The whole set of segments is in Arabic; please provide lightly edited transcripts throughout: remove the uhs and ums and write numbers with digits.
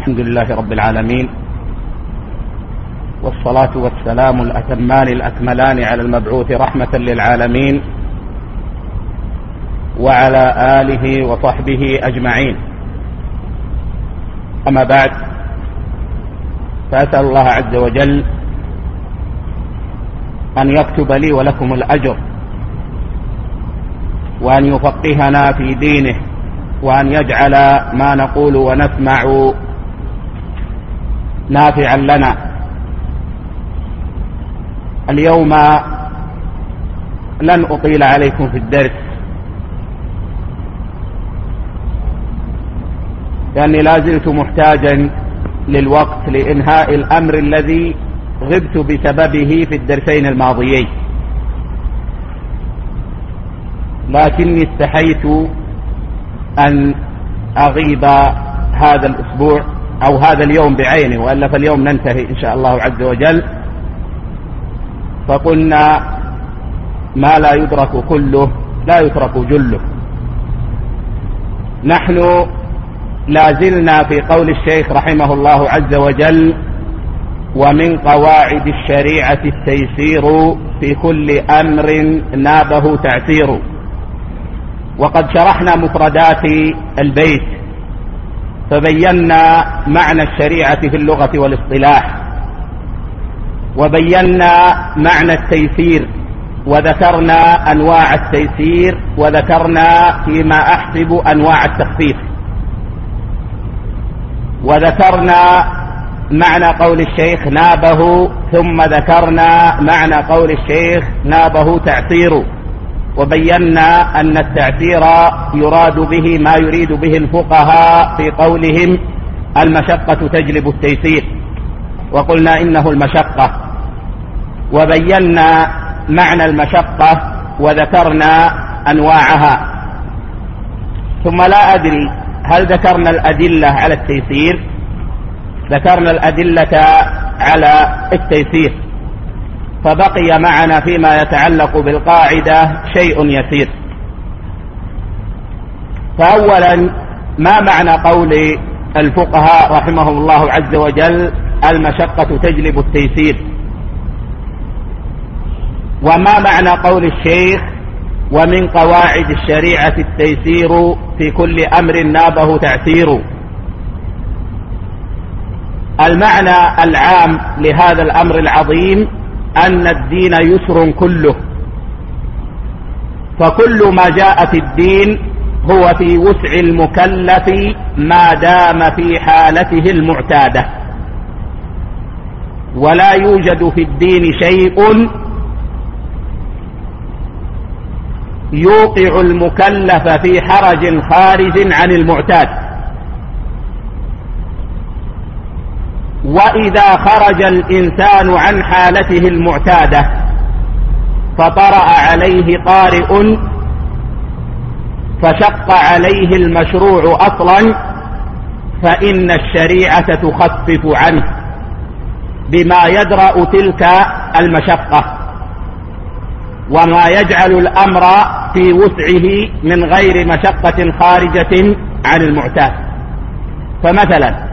الحمد لله رب العالمين، والصلاة والسلام الأتمان الأكملان على المبعوث رحمة للعالمين وعلى آله وصحبه أجمعين. أما بعد، فأسأل الله عز وجل أن يكتب لي ولكم الأجر، وأن يفقهنا في دينه، وأن يجعل ما نقول ونسمع نافعا لنا. اليوم لن أطيل عليكم في الدرس، لأني لا زلت محتاجا للوقت لإنهاء الأمر الذي غبت بسببه في الدرسين الماضيين، لكني استحيت أن أغيب هذا الأسبوع أو هذا اليوم بعينه، وإلا فاليوم ننتهي إن شاء الله عز وجل. فقلنا ما لا يدرك كله لا يترك جله. نحن لا زلنا في قول الشيخ رحمه الله عز وجل: ومن قواعد الشريعة التيسير في كل أمر نابه تعسير. وقد شرحنا مفردات البيت، فبينا معنى الشريعة في اللغة والاصطلاح، وبينا معنى التيسير، وذكرنا أنواع التيسير، وذكرنا فيما أحسب أنواع التخفيف، وذكرنا معنى قول الشيخ نابه، ثم ذكرنا معنى قول الشيخ نابه تعسير، وبينا أن التعسير يراد به ما يريد به الفقهاء في قولهم المشقة تجلب التيسير، وقلنا إنه المشقة، وبينا معنى المشقة وذكرنا أنواعها. ثم لا أدري هل ذكرنا الأدلة على التيسير؟ ذكرنا الأدلة على التيسير، فبقي معنا فيما يتعلق بالقاعدة شيء يسير. فأولا، ما معنى قول الفقهاء رحمهم الله عز وجل المشقة تجلب التيسير؟ وما معنى قول الشيخ ومن قواعد الشريعة التيسير في كل أمر نابه تعسير؟ المعنى العام لهذا الأمر العظيم أن الدين يسر كله، فكل ما جاء في الدين هو في وسع المكلف ما دام في حالته المعتادة، ولا يوجد في الدين شيء يوقع المكلف في حرج خارج عن المعتاد. وإذا خرج الإنسان عن حالته المعتادة فطرأ عليه طارئ فشق عليه المشروع أصلا، فإن الشريعة تخفف عنه بما يدرأ تلك المشقة، وما يجعل الأمر في وسعه من غير مشقة خارجة عن المعتاد. فمثلا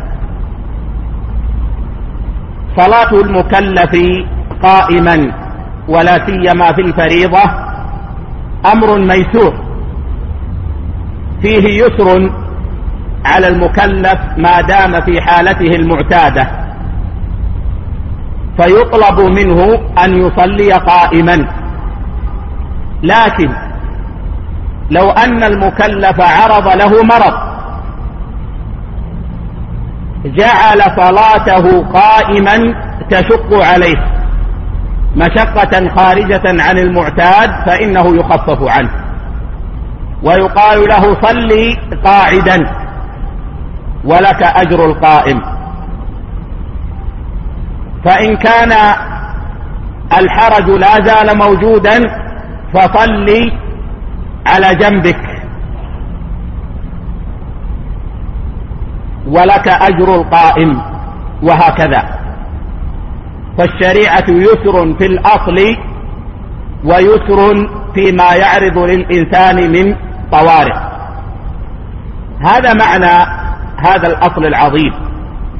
صلاة المكلف قائما ولا سيما في الفريضة أمر ميسور، فيه يسر على المكلف ما دام في حالته المعتادة، فيطلب منه أن يصلي قائما. لكن لو أن المكلف عرض له مرض جعل صلاته قائما تشق عليه مشقة خارجة عن المعتاد، فإنه يخفف عنه ويقال له صلي قاعدا ولك أجر القائم. فإن كان الحرج لا زال موجودا فصلي على جنبك ولك أجر القائم، وهكذا. فالشريعة يسر في الأصل ويسر فيما يعرض للإنسان من طوارئ. هذا معنى هذا الأصل العظيم.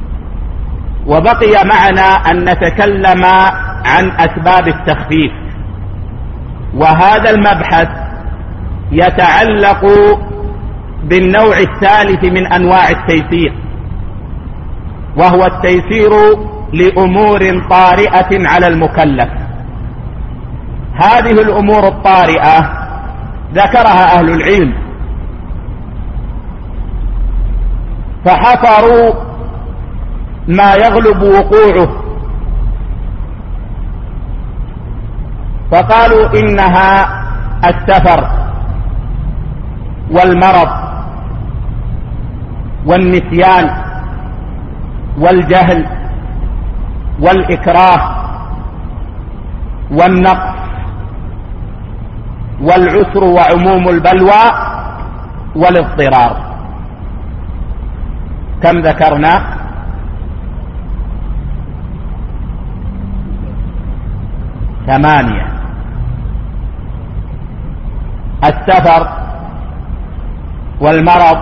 وبقي معنا أن نتكلم عن أسباب التخفيف، وهذا المبحث يتعلق بالنوع الثالث من أنواع التيسير، وهو التيسير لأمور طارئة على المكلف. هذه الأمور الطارئة ذكرها أهل العلم، فحصروا ما يغلب وقوعه، فقالوا إنها السفر والمرض والنسيان والجهل والإكراه والنقص والعسر وعموم البلوى والاضطرار. كم ذكرنا؟ 8. السفر والمرض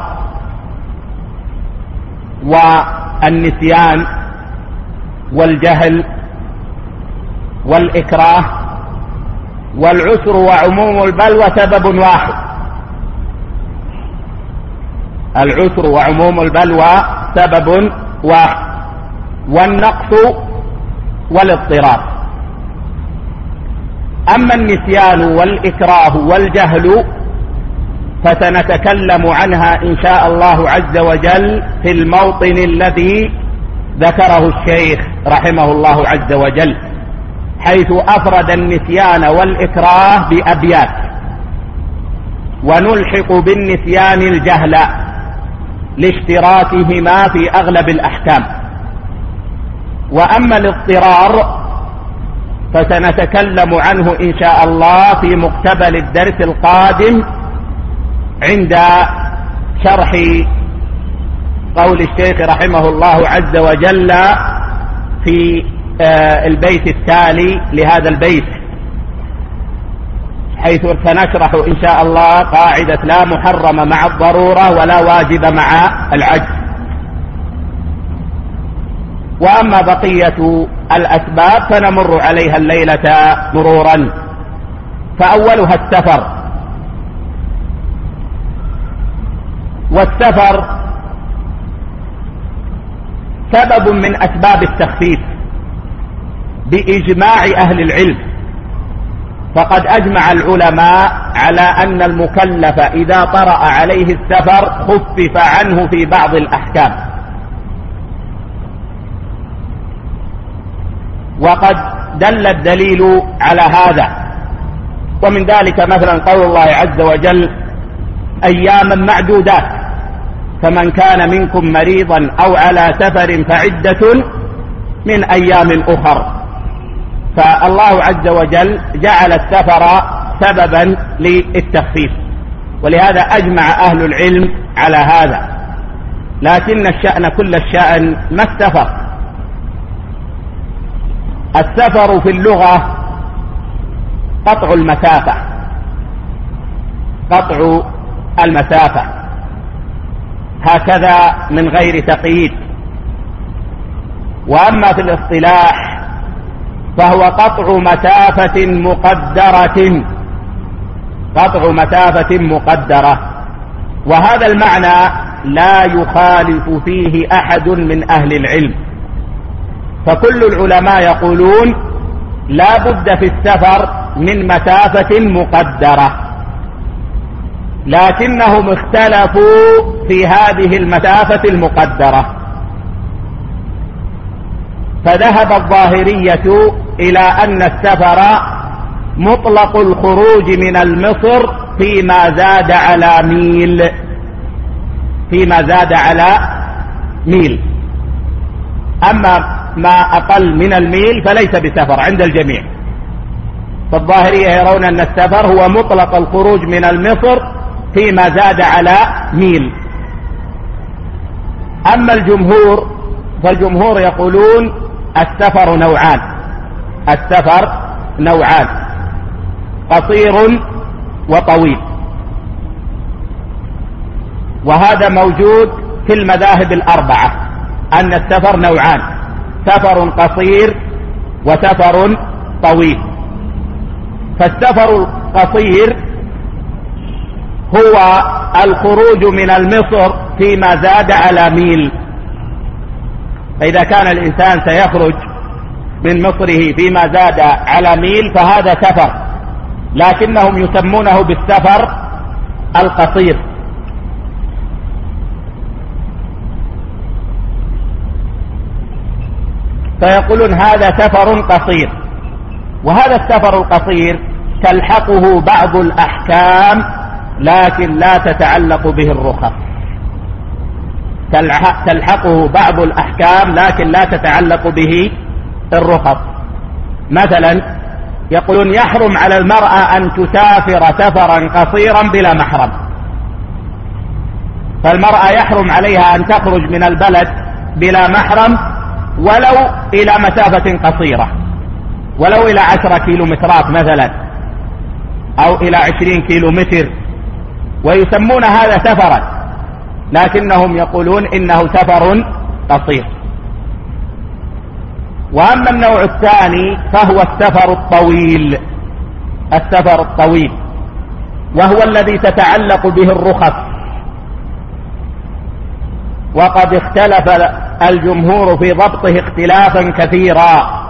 والنسيان والجهل والإكراه والعسر وعموم البلوى سبب واحد. العسر وعموم البلوى سبب واحد، والنقص والاضطرار. أما النسيان والإكراه والجهل فسنتكلم عنها إن شاء الله عز وجل في الموطن الذي ذكره الشيخ رحمه الله عز وجل، حيث أفرد النسيان والإكراه بأبيات، ونلحق بالنسيان الجهل لاشتراكهما في أغلب الأحكام. وأما الاضطرار فسنتكلم عنه إن شاء الله في مقتبل الدرس القادم عند شرح قول الشيخ رحمه الله عز وجل في البيت التالي لهذا البيت، حيث سنشرح إن شاء الله قاعدة لا محرم مع الضرورة ولا واجب مع العجز. وأما بقية الأسباب فنمر عليها الليلة مرورا. فأولها السفر. والسفر سبب من أسباب التخفيف بإجماع أهل العلم، فقد أجمع العلماء على أن المكلف إذا طرأ عليه السفر خفف عنه في بعض الأحكام. وقد دل الدليل على هذا، ومن ذلك مثلا قول الله عز وجل أياما معدودات، فمن كان منكم مريضا أو على سفر فعدة من أيام أخر. فالله عز وجل جعل السفر سببا للتخفيف، ولهذا أجمع أهل العلم على هذا. لكن الشأن كل الشأن ما السفر. السفر في اللغة قطع المسافة، قطع المسافة هكذا من غير تقييد. وأما في الاصطلاح فهو قطع مسافة مقدرة، قطع مسافة مقدرة. وهذا المعنى لا يخالف فيه أحد من أهل العلم، فكل العلماء يقولون لا بد في السفر من مسافة مقدرة، لكنهم اختلفوا في هذه المسافة المقدرة. فذهب الظاهرية إلى أن السفر مطلق الخروج من المصر فيما زاد على ميل، فيما زاد على ميل. أما ما أقل من الميل فليس بسفر عند الجميع. فالظاهرية يرون أن السفر هو مطلق الخروج من المصر فيما زاد على ميل. أما الجمهور فالجمهور يقولون السفر نوعان، السفر نوعان، قصير وطويل. وهذا موجود في المذاهب الأربعة، أن السفر نوعان، سفر قصير وسفر طويل. فالسفر القصير هو الخروج من المصر فيما زاد على ميل. فإذا كان الإنسان سيخرج من مصره فيما زاد على ميل فهذا سفر، لكنهم يسمونه بالسفر القصير. فيقولون هذا سفر قصير. وهذا السفر القصير تلحقه بعض الأحكام لكن لا تتعلق به الرخص، تلحقه بعض الأحكام لكن لا تتعلق به الرخص. مثلا يقولون يحرم على المرأة أن تسافر سفرا قصيرا بلا محرم. فالمرأة يحرم عليها أن تخرج من البلد بلا محرم ولو إلى مسافة قصيرة، ولو إلى 10 كيلومترات مثلا أو إلى 20 كيلومتر، ويسمون هذا سفرا، لكنهم يقولون إنه سفر قصير. وأما النوع الثاني فهو السفر الطويل، السفر الطويل وهو الذي تتعلق به الرخص. وقد اختلف الجمهور في ضبطه اختلافا كثيرا،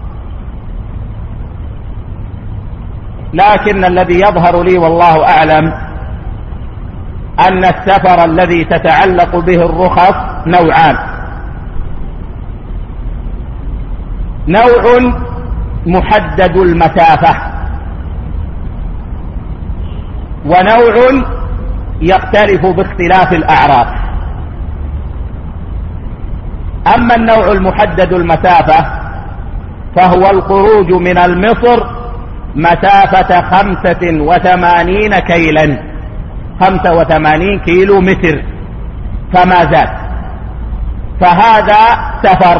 لكن الذي يظهر لي والله أعلم أن السفر الذي تتعلق به الرخص نوعان: نوع محدد المسافة، ونوع يختلف باختلاف الأعراف. أما النوع المحدد المسافة فهو الخروج من المصر مسافة 85 كيلا، 85 كيلو متر فما زاد، فهذا سفر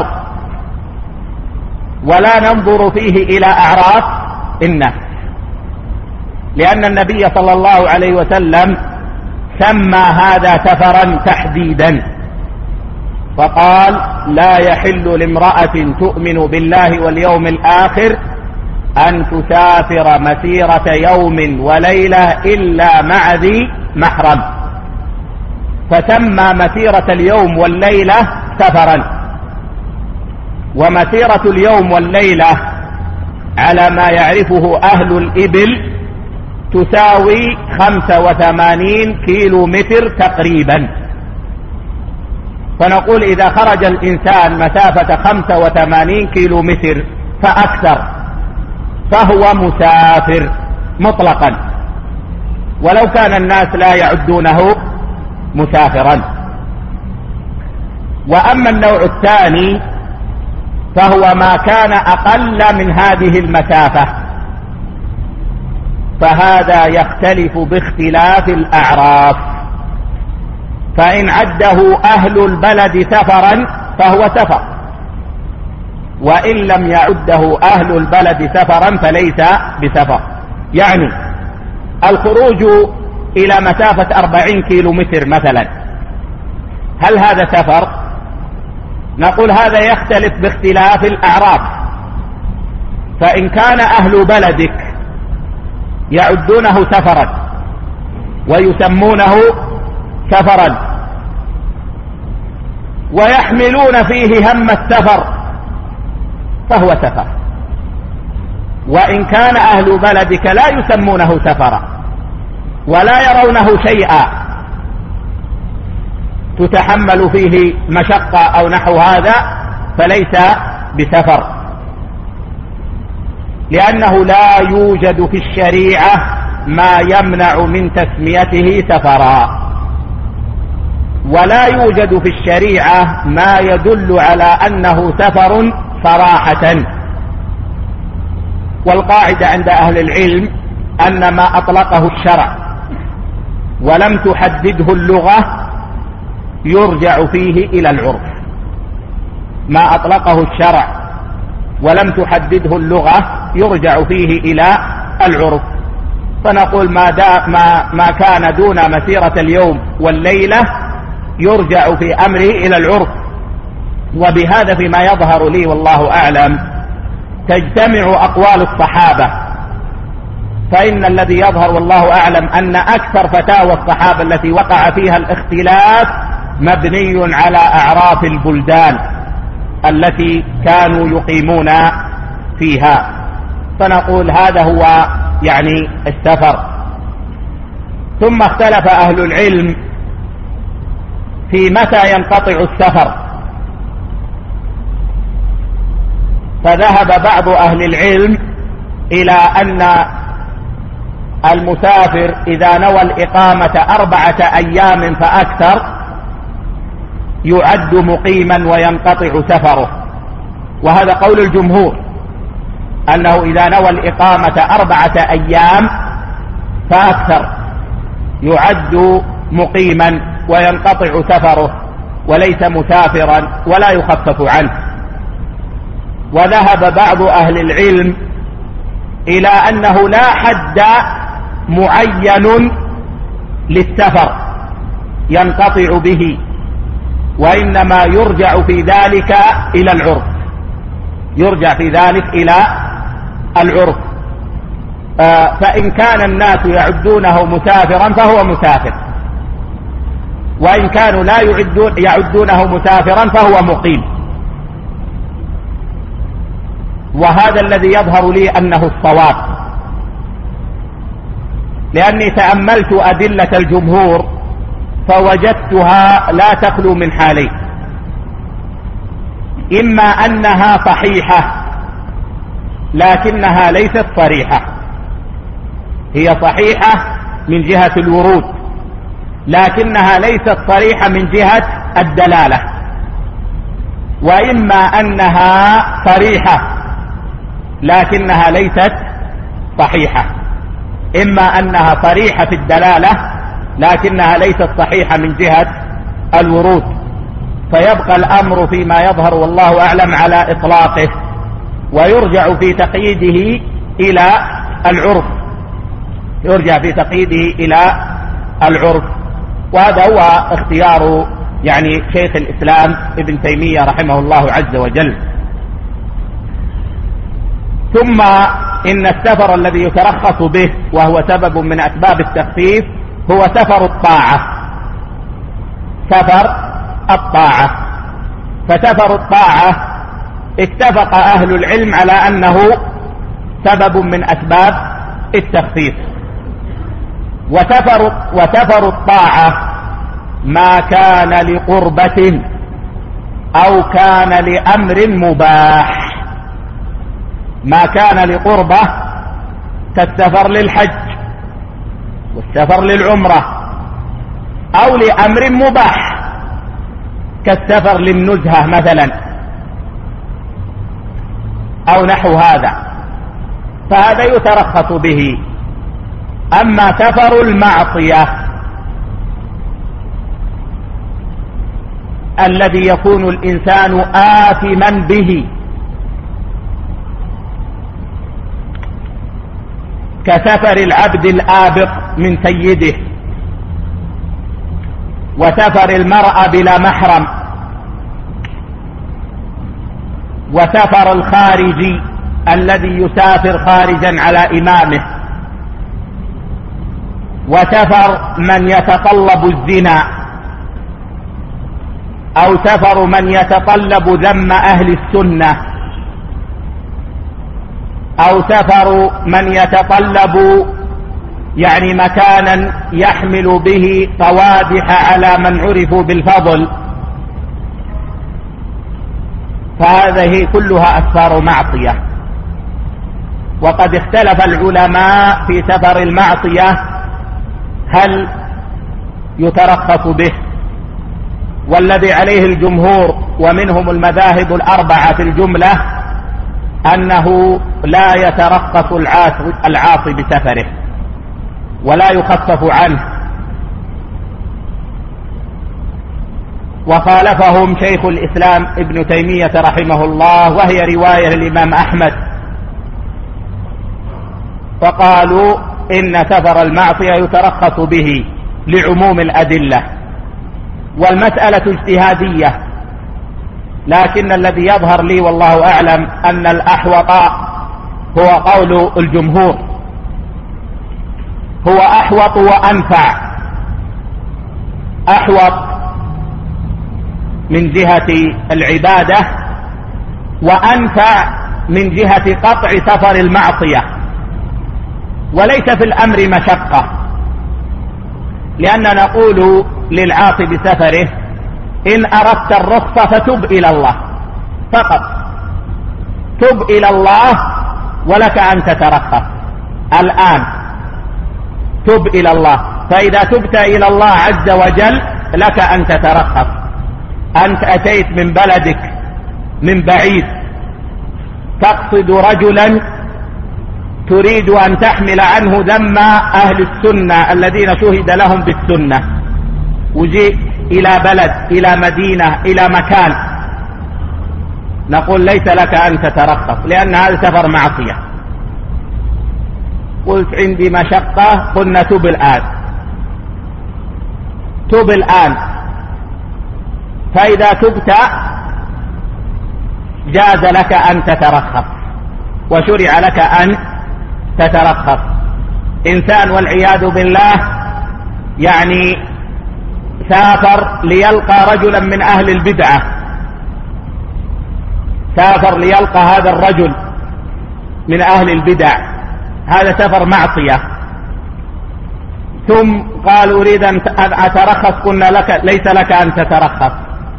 ولا ننظر فيه إلى أعراف الناس، لأن النبي صلى الله عليه وسلم سمى هذا سفرا تحديدا، فقال: لا يحل لامرأة تؤمن بالله واليوم الآخر أن تسافر مسيرة يوم وليلة إلا مع ذي محرم، فسمى مسيرة اليوم والليلة سفرا. ومسيرة اليوم والليلة على ما يعرفه أهل الإبل تساوي 85 كيلو متر تقريبا. فنقول إذا خرج الإنسان مسافة 85 كيلو متر فأكثر فهو مسافر مطلقا، ولو كان الناس لا يعدونه مسافرا. وأما النوع الثاني فهو ما كان أقل من هذه المسافة، فهذا يختلف باختلاف الأعراف. فإن عده أهل البلد سفرا فهو سفر، وإن لم يعده أهل البلد سفرا فليس بسفر. يعني الخروج إلى مسافة 40 كيلو متر مثلا، هل هذا سفر؟ نقول هذا يختلف باختلاف الأعراف. فإن كان أهل بلدك يعدونه سفرا ويسمونه سفرا ويحملون فيه هم السفر فهو سفر. وإن كان أهل بلدك لا يسمونه سفرا ولا يرونه شيئا تتحمل فيه مشقة أو نحو هذا فليس بسفر، لأنه لا يوجد في الشريعة ما يمنع من تسميته سفرا، ولا يوجد في الشريعة ما يدل على أنه سفر صراحة. والقاعدة عند أهل العلم أن ما أطلقه الشرع ولم تحدده اللغة يرجع فيه إلى العرف. ما أطلقه الشرع ولم تحدده اللغة يرجع فيه إلى العرف. فنقول ما كان دون مسيرة اليوم والليلة يرجع في أمره إلى العرف، وبهذا فيما يظهر لي والله أعلم تجتمع أقوال الصحابة، فإن الذي يظهر والله أعلم أن أكثر فتاوى الصحابة التي وقع فيها الاختلاف مبني على أعراف البلدان التي كانوا يقيمون فيها. فنقول هذا هو يعني السفر. ثم اختلف أهل العلم في متى ينقطع السفر، فذهب بعض أهل العلم إلى أن المسافر إذا نوى الإقامة 4 أيام فأكثر يعد مقيما وينقطع سفره، وهذا قول الجمهور أنه إذا نوى الإقامة 4 أيام فأكثر يعد مقيما وينقطع سفره وليس مسافرا ولا يخفف عنه. وذهب بعض أهل العلم إلى أنه لا حد معين للسفر ينقطع به، وإنما يرجع في ذلك إلى العرف، يرجع في ذلك إلى العرف. فإن كان الناس يعدونه مسافرا فهو مسافر، وإن كانوا لا يعدونه مسافرا فهو مقيم. وهذا الذي يظهر لي أنه الصواب، لأني تأملت أدلة الجمهور فوجدتها لا تخلو من حالين: إما أنها صحيحة لكنها ليست صريحة، هي صحيحة من جهة الورود لكنها ليست صريحة من جهة الدلالة، وإما أنها صريحة لكنها ليست صحيحة، إما أنها صريحة في الدلالة لكنها ليست صحيحة من جهة الورود، فيبقى الأمر فيما يظهر والله أعلم على إطلاقه، ويرجع في تقييده إلى العرف، يرجع في تقييده إلى العرف. وهذا هو اختيار يعني شيخ الإسلام ابن تيمية رحمه الله عز وجل. ثم إن السفر الذي يترخص به وهو سبب من أسباب التخفيف هو سفر الطاعة، سفر الطاعة. فسفر الطاعة اتفق أهل العلم على أنه سبب من أسباب التخفيف. وسفر الطاعة ما كان لقربة أو كان لأمر مباح، ما كان لقربة كالسفر للحج والسفر للعمرة، أو لأمر مباح كالسفر للنزهة مثلا أو نحو هذا، فهذا يترخص به. أما سفر المعصية الذي يكون الإنسان آثما به كسفر العبد الآبق من سيده، وسفر المرأة بلا محرم، وسفر الخارجي الذي يسافر خارجا على إمامه، وسفر من يتطلب الزنا، أو سفر من يتطلب ذم أهل السنة، أو سفر من يتطلب يعني مكانا يحمل به قوادح على من عرفوا بالفضل، فهذه كلها أسفار معصية. وقد اختلف العلماء في سفر المعصية هل يترخص به، والذي عليه الجمهور ومنهم المذاهب الأربعة في الجملة أنه لا يترخص العاصي بسفره ولا يخفف عنه. وخالفهم شيخ الإسلام ابن تيمية رحمه الله، وهي رواية للإمام أحمد، فقالوا إن سفر المعصية يترخص به لعموم الأدلة، والمسألة اجتهادية، لكن الذي يظهر لي والله أعلم أن الأحوط هو قول الجمهور، هو أحوط وأنفع. أحوط من جهة العبادة، وأنفع من جهة قطع سفر المعصية، وليس في الأمر مشقة، لأننا نقول للعاصي بسفره: إن أردت الرخصة فتب إلى الله فقط، تب إلى الله ولك أن تترخص الآن، تب إلى الله. فإذا تبت إلى الله عز وجل لك أن تترخص. أنت أتيت من بلدك من بعيد تقصد رجلا تريد أن تحمل عنه ذم أهل السنة الذين شهد لهم بالسنة، وجئت إلى بلد، إلى مدينة، إلى مكان، نقول ليس لك أن تترخص لأن هذا سفر معصية. قلت عندي مشقة، قلنا تب الآن، تب الآن. فإذا تبت جاز لك أن تترخص وشرع لك أن تترخص. إنسان والعياذ بالله يعني سافر ليلقى رجلا من أهل البدعة، سافر ليلقى هذا الرجل من أهل البدع، هذا سفر معصية، ثم قال أريد أن أترخص، قلنا لك ليس لك أن تترخص.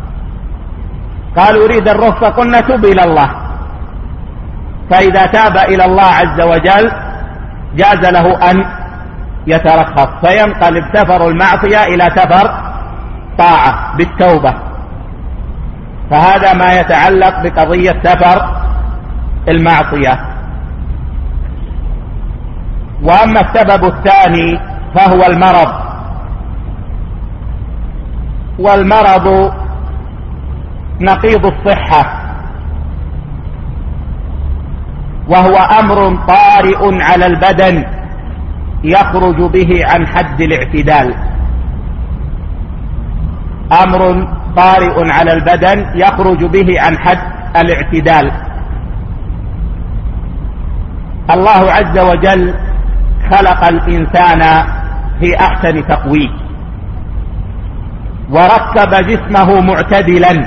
قال أريد الرخصة، قلنا تب إلى الله. فإذا تاب إلى الله عز وجل جاز له أن يترخص، فينقلب سفر المعصية إلى سفر طاعة بالتوبة. فهذا ما يتعلق بقضية سفر المعصية. وأما السبب الثاني فهو المرض. والمرض نقيض الصحة، وهو أمر طارئ على البدن يخرج به عن حد الاعتدال. أمر طارئ على البدن يخرج به عن حد الاعتدال. الله عز وجل خلق الإنسان في أحسن تقويم، وركب جسمه معتدلا،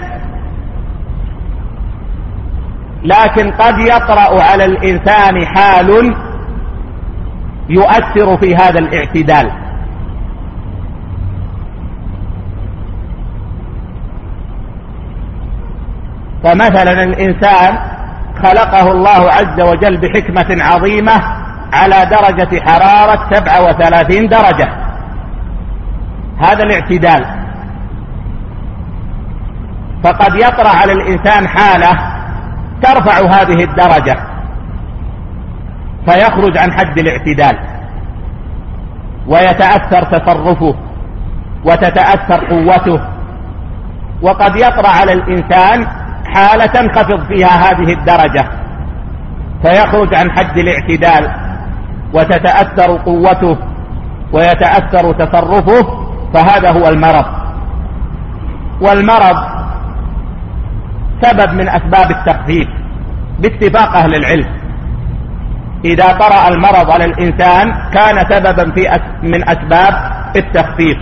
لكن قد يطرأ على الإنسان حال يؤثر في هذا الاعتدال. فمثلا الإنسان خلقه الله عز وجل بحكمة عظيمة على درجة حرارة 37 درجة، هذا الاعتدال. فقد يطرأ على الإنسان حالة ترفع هذه الدرجة فيخرج عن حد الاعتدال، ويتأثر تصرفه وتتأثر قوته. وقد يطرأ على الإنسان حالة تنخفض فيها هذه الدرجة فيخرج عن حد الاعتدال، وتتأثر قوته ويتأثر تصرفه، فهذا هو المرض. والمرض سبب من أسباب التخفيف باتفاق أهل العلم. إذا طرأ المرض على الإنسان كان سببا من أسباب التخفيف.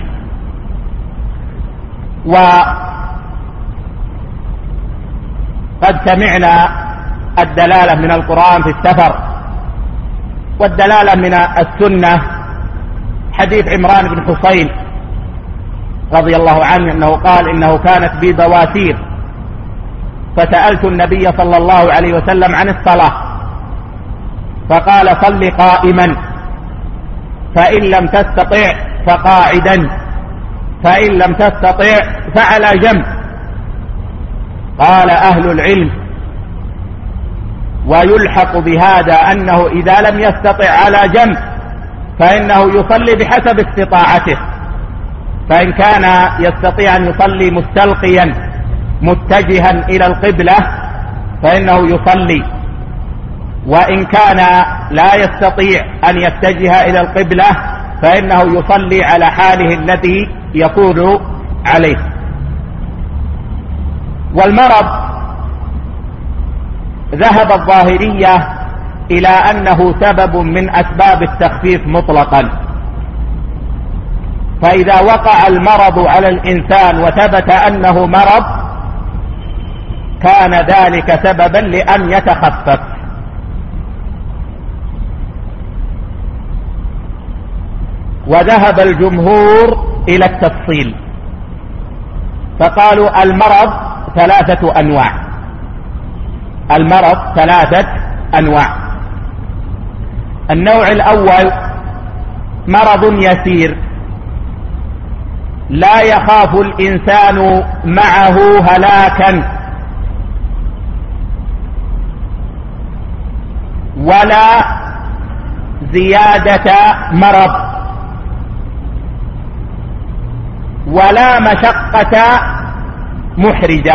وقد سمعنا الدلالة من القرآن في السفر، والدلالة من السنة حديث عمران بن حصين رضي الله عنه أنه قال: إنه كانت بي بواسير فسألت النبي صلى الله عليه وسلم عن الصلاة فقال: صل قائما، فإن لم تستطع فقاعدا، فإن لم تستطع فعلى جنب. قال أهل العلم: ويلحق بهذا أنه إذا لم يستطع على جنب فإنه يصلي بحسب استطاعته، فإن كان يستطيع أن يصلي مستلقيا متجها إلى القبلة فإنه يصلي، وإن كان لا يستطيع أن يتجه إلى القبلة فإنه يصلي على حاله التي يكون عليه. والمرض ذهب الظاهرية إلى أنه سبب من أسباب التخفيف مطلقا، فإذا وقع المرض على الإنسان وثبت أنه مرض كان ذلك سببا لأن يتخفف. وذهب الجمهور إلى التفصيل فقالوا المرض ثلاثة أنواع. المرض ثلاثة أنواع. النوع الأول مرض يسير لا يخاف الإنسان معه هلاكا ولا زيادة مرض ولا مشقة محرجة.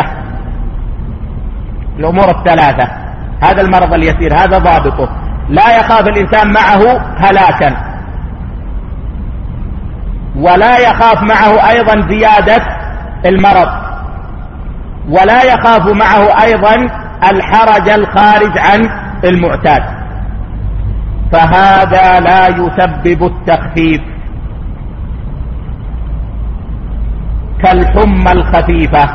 الأمور الثلاثة. هذا المرض اليسير هذا ضابطه، لا يخاف الإنسان معه هلاكا ولا يخاف معه أيضا زيادة المرض ولا يخاف معه أيضا الحرج الخارج عن المعتاد، فهذا لا يسبب التخفيف كالحمى الخفيفة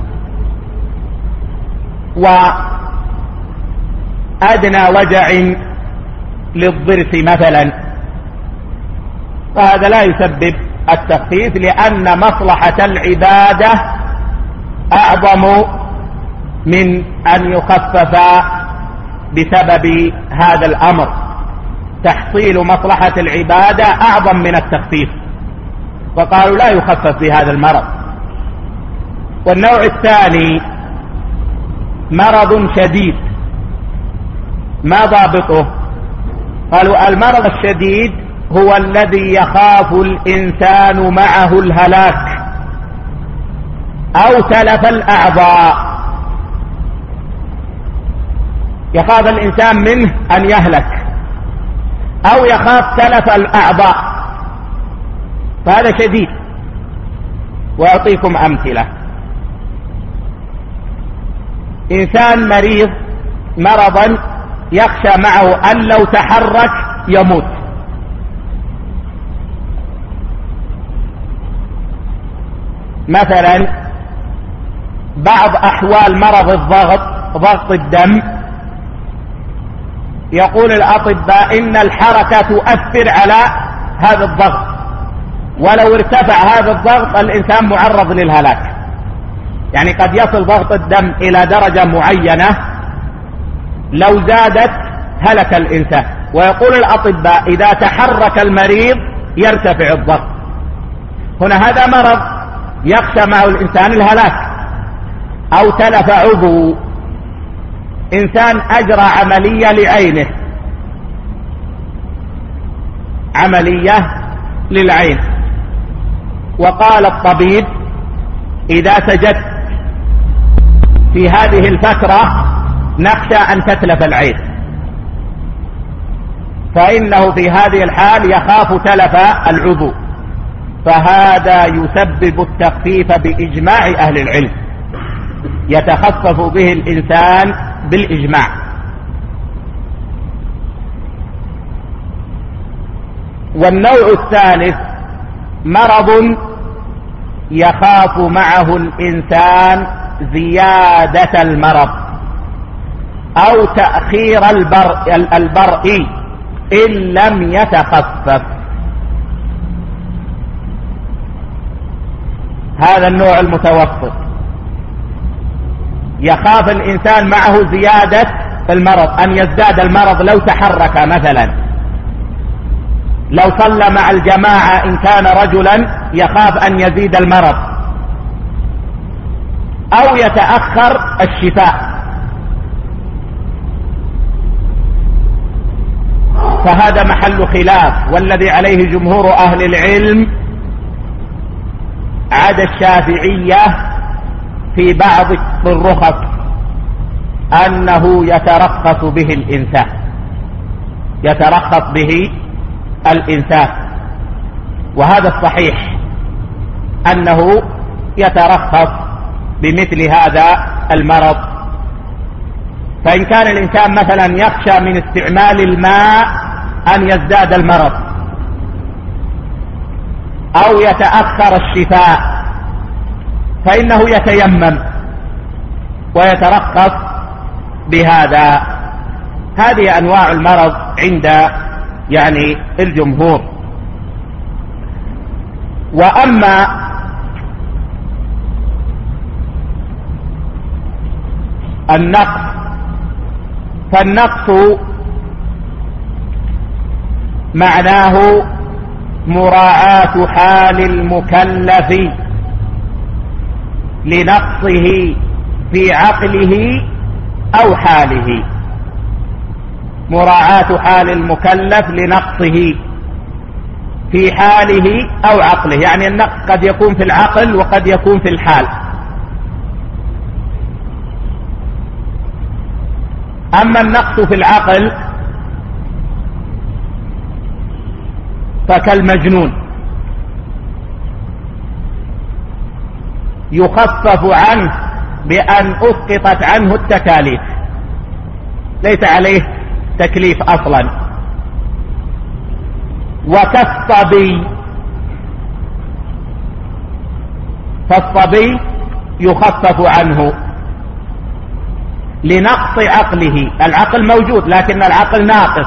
وأدنى وجع للضرس مثلا، فهذا لا يسبب التخفيف لأن مصلحة العبادة أعظم من أن يخفف بسبب هذا الأمر. تحصيل مصلحة العبادة أعظم من التخفيف، فقالوا لا يخفف بهذا المرض. والنوع الثاني مرض شديد. ما ضابطه؟ قالوا المرض الشديد هو الذي يخاف الإنسان معه الهلاك أو تلف الأعضاء، يخاف الإنسان منه أن يهلك أو يخاف تلف الأعضاء، فهذا شديد. وأعطيكم أمثلة. إنسان مريض مرضا يخشى معه أن لو تحرك يموت، مثلا بعض أحوال مرض الضغط، ضغط الدم، يقول الأطباء إن الحركة تؤثر على هذا الضغط، ولو ارتفع هذا الضغط الإنسان معرض للهلاك. يعني قد يصل ضغط الدم إلى درجة معينة، لو زادت هلك الإنسان. ويقول الأطباء إذا تحرك المريض يرتفع الضغط. هنا هذا مرض يخشى معه الإنسان الهلاك أو تلف عضو. إنسان أجرى عملية لعينه، عملية للعين، وقال الطبيب إذا سجدت في هذه الفترة نخشى أن تتلف العين، فإنه في هذه الحال يخاف تلف العضو، فهذا يسبب التخفيف بإجماع أهل العلم، يتخفف به الإنسان بالإجماع. والنوع الثالث مرض يخاف معه الإنسان زيادة المرض أو تأخير البرء إن لم يتخفف. هذا النوع المتوسط، يخاف الإنسان معه زيادة المرض، أن يزداد المرض لو تحرك مثلا، لو صلى مع الجماعة إن كان رجلا يخاف أن يزيد المرض أو يتأخر الشفاء، فهذا محل خلاف. والذي عليه جمهور أهل العلم عدا الشافعية في بعض الرخص أنه يترخص به الإنسان، يترخص به الإنسان، وهذا الصحيح أنه يترخص بمثل هذا المرض. فإن كان الإنسان مثلا يخشى من استعمال الماء أن يزداد المرض أو يتأخر الشفاء فإنه يتيمم ويترخص بهذا. هذه أنواع المرض عند يعني الجمهور. وأما النقص فالنقص معناه مراعاة حال المكلف لنقصه في عقله أو حاله، مراعاة حال المكلف لنقصه في حاله أو عقله، يعني النقص قد يكون في العقل وقد يكون في الحال. أما النقص في العقل فكالمجنون يخفف عنه بأن أسقطت عنه التكاليف، ليس عليه تكليف أصلا. وكالصبي، فالصبي يخفف عنه لنقص عقله، العقل موجود لكن العقل ناقص،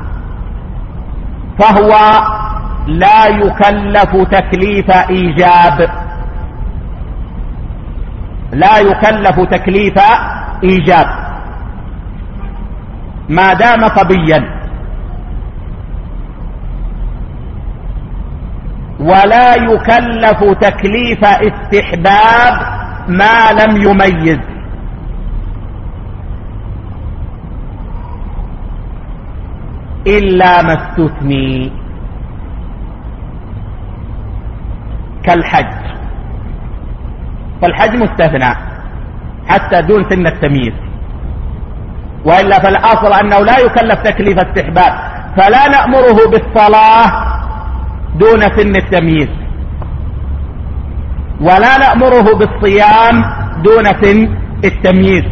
فهو لا يكلف تكليف إيجاب، لا يكلف تكليف إيجاب ما دام صبيا، ولا يكلف تكليف استحباب ما لم يميز، إلا ما استثني كالحج، فالحج مستثنى حتى دون سن التمييز، وإلا فالأصل أنه لا يكلف تكليف استحباب، فلا نأمره بالصلاة دون سن التمييز، ولا نأمره بالصيام دون سن التمييز.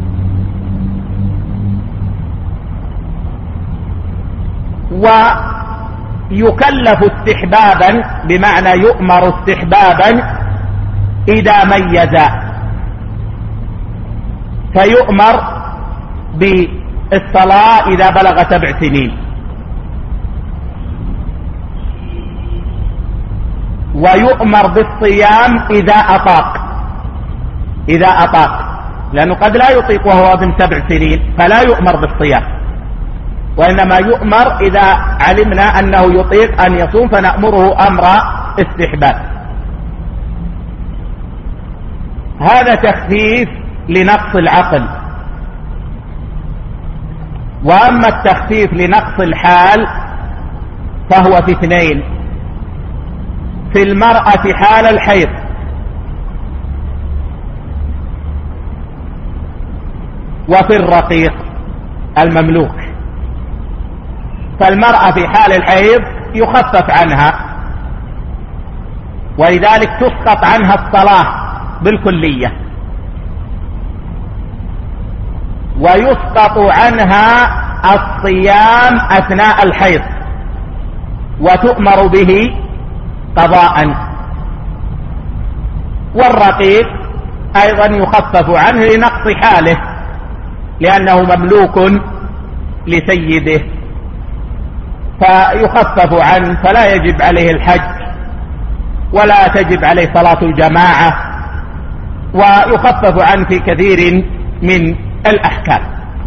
ويكلف استحبابا بمعنى يؤمر استحبابا إذا ميز، فيؤمر بالصلاة إذا بلغ 7 سنين، ويؤمر بالصيام إذا أطاق، لأنه قد لا يطيق وهو ابن 7 سنين فلا يؤمر بالصيام، وإنما يؤمر إذا علمنا أنه يطيق أن يصوم فنأمره أمر استحباب. هذا تخفيف لنقص العقل. وأما التخفيف لنقص الحال فهو في 2: في المرأة حال الحيض، وفي الرقيق المملوك. فالمرأة في حال الحيض يخفف عنها، ولذلك تسقط عنها الصلاة بالكلية، ويسقط عنها الصيام أثناء الحيض، وتؤمر به قضاء. والرقيق أيضا يخفف عنه لنقص حاله، لأنه مملوك لسيده، فيخفف عنه، فلا يجب عليه الحج ولا تجب عليه صلاة الجماعة، ويخفف عنه في كثير من الأحكام.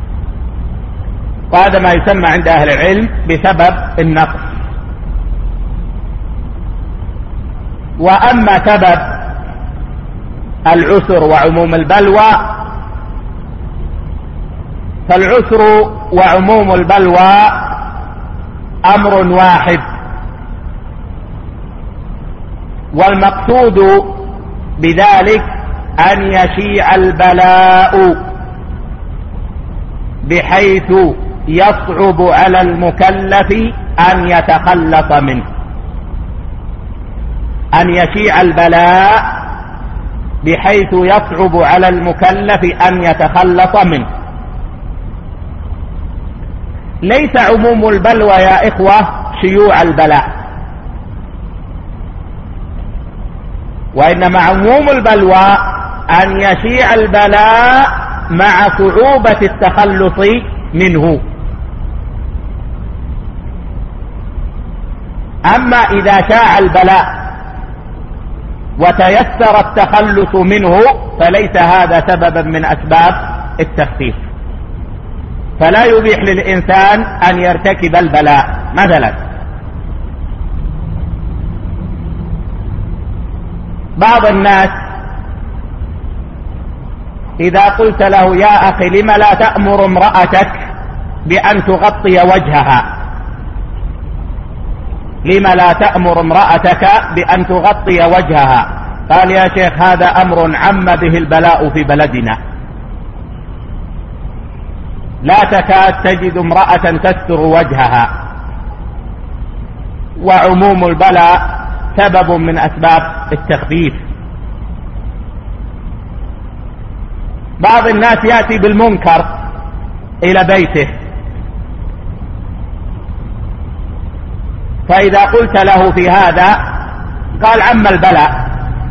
وهذا ما يسمى عند أهل العلم بسبب النقص. وأما سبب العسر وعموم البلوى، فالعسر وعموم البلوى أمر واحد، والمقصود بذلك أن يشيع البلاء بحيث يصعب على المكلف أن يتخلص منه، أن يشيع البلاء بحيث يصعب على المكلف أن يتخلص منه. ليس عموم البلوى يا إخوة شيوع البلاء، وإنما عموم البلوى أن يشيع البلاء مع صعوبة التخلص منه. أما إذا شاع البلاء وتيسر التخلص منه فليس هذا سببا من أسباب التخفيف، فلا يبيح للإنسان أن يرتكب البلاء. مثلا بعض الناس إذا قلت له يا أخي لم لا تأمر امرأتك بأن تغطي وجهها، لم لا تأمر امرأتك بأن تغطي وجهها، قال يا شيخ هذا أمر عم به البلاء في بلدنا، لا تكاد تجد امرأة تستر وجهها، وعموم البلاء سبب من أسباب التخفيف. بعض الناس يأتي بالمنكر إلى بيته، فإذا قلت له في هذا قال عم البلاء،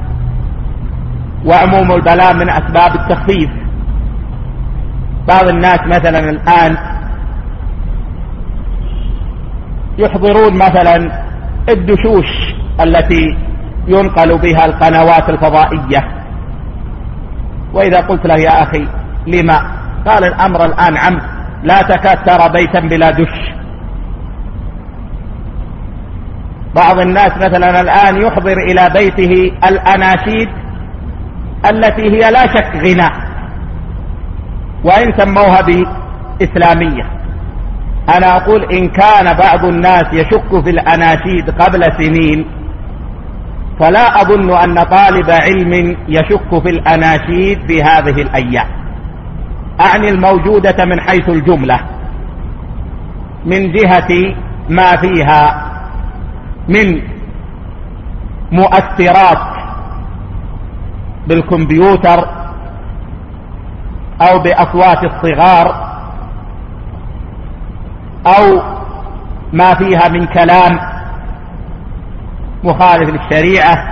وعموم البلاء من أسباب التخفيف. بعض الناس مثلا الآن يحضرون مثلا الدشوش التي ينقل بها القنوات الفضائية، وإذا قلت له يا أخي لما، قال الأمر الآن عم، لا تكاد ترى بيتا بلا دش. بعض الناس مثلا الآن يحضر إلى بيته الأناشيد التي هي لا شك غناء، وإن سموها بإسلامية. أنا أقول إن كان بعض الناس يشك في الأناشيد قبل سنين، فلا أظن أن طالب علم يشك في الأناشيد في هذه الأيام، أعني الموجودة من حيث الجملة، من جهة ما فيها من مؤثرات بالكمبيوتر أو بأصوات الصغار أو ما فيها من كلام مخالف للشريعة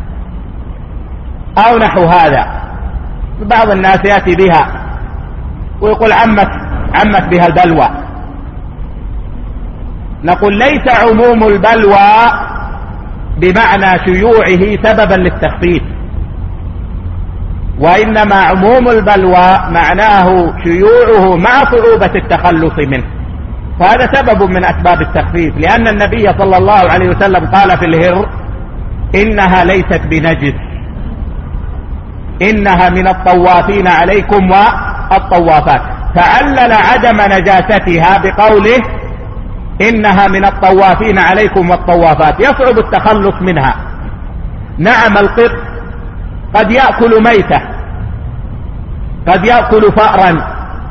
أو نحو هذا. بعض الناس يأتي بها ويقول عمت بها البلوى. نقول ليس عموم البلوى بمعنى شيوعه سببا للتخفيف، وإنما عموم البلوى معناه شيوعه مع صعوبة التخلص منه، فهذا سبب من أسباب التخفيف. لأن النبي صلى الله عليه وسلم قال في الهر إنها ليست بنجس، إنها من الطوافين عليكم والطوافات، فعلل عدم نجاستها بقوله إنها من الطوافين عليكم والطوافات، يصعب التخلص منها. نعم القط قد يأكل ميتة، قد يأكل فأرا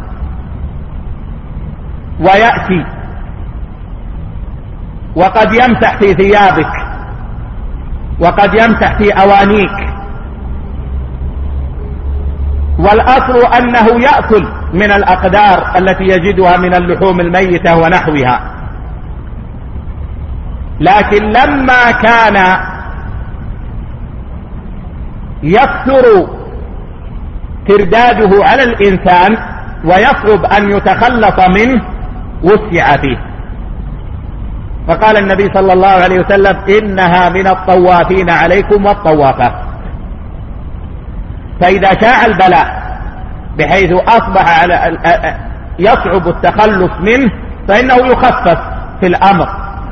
ويأتي، وقد يمسح في ثيابك، وقد يمسح في أوانيك، والأصل أنه يأكل من الأقدار التي يجدها من اللحوم الميتة ونحوها. لكن لما كان يكثر ترداده على الإنسان ويصعب أن يتخلص منه وسع فيه، فقال النبي صلى الله عليه وسلم إنها من الطوافين عليكم والطوافات. فإذا شاع البلاء بحيث أصبح يصعب التخلص منه فإنه يخفف في الأمر.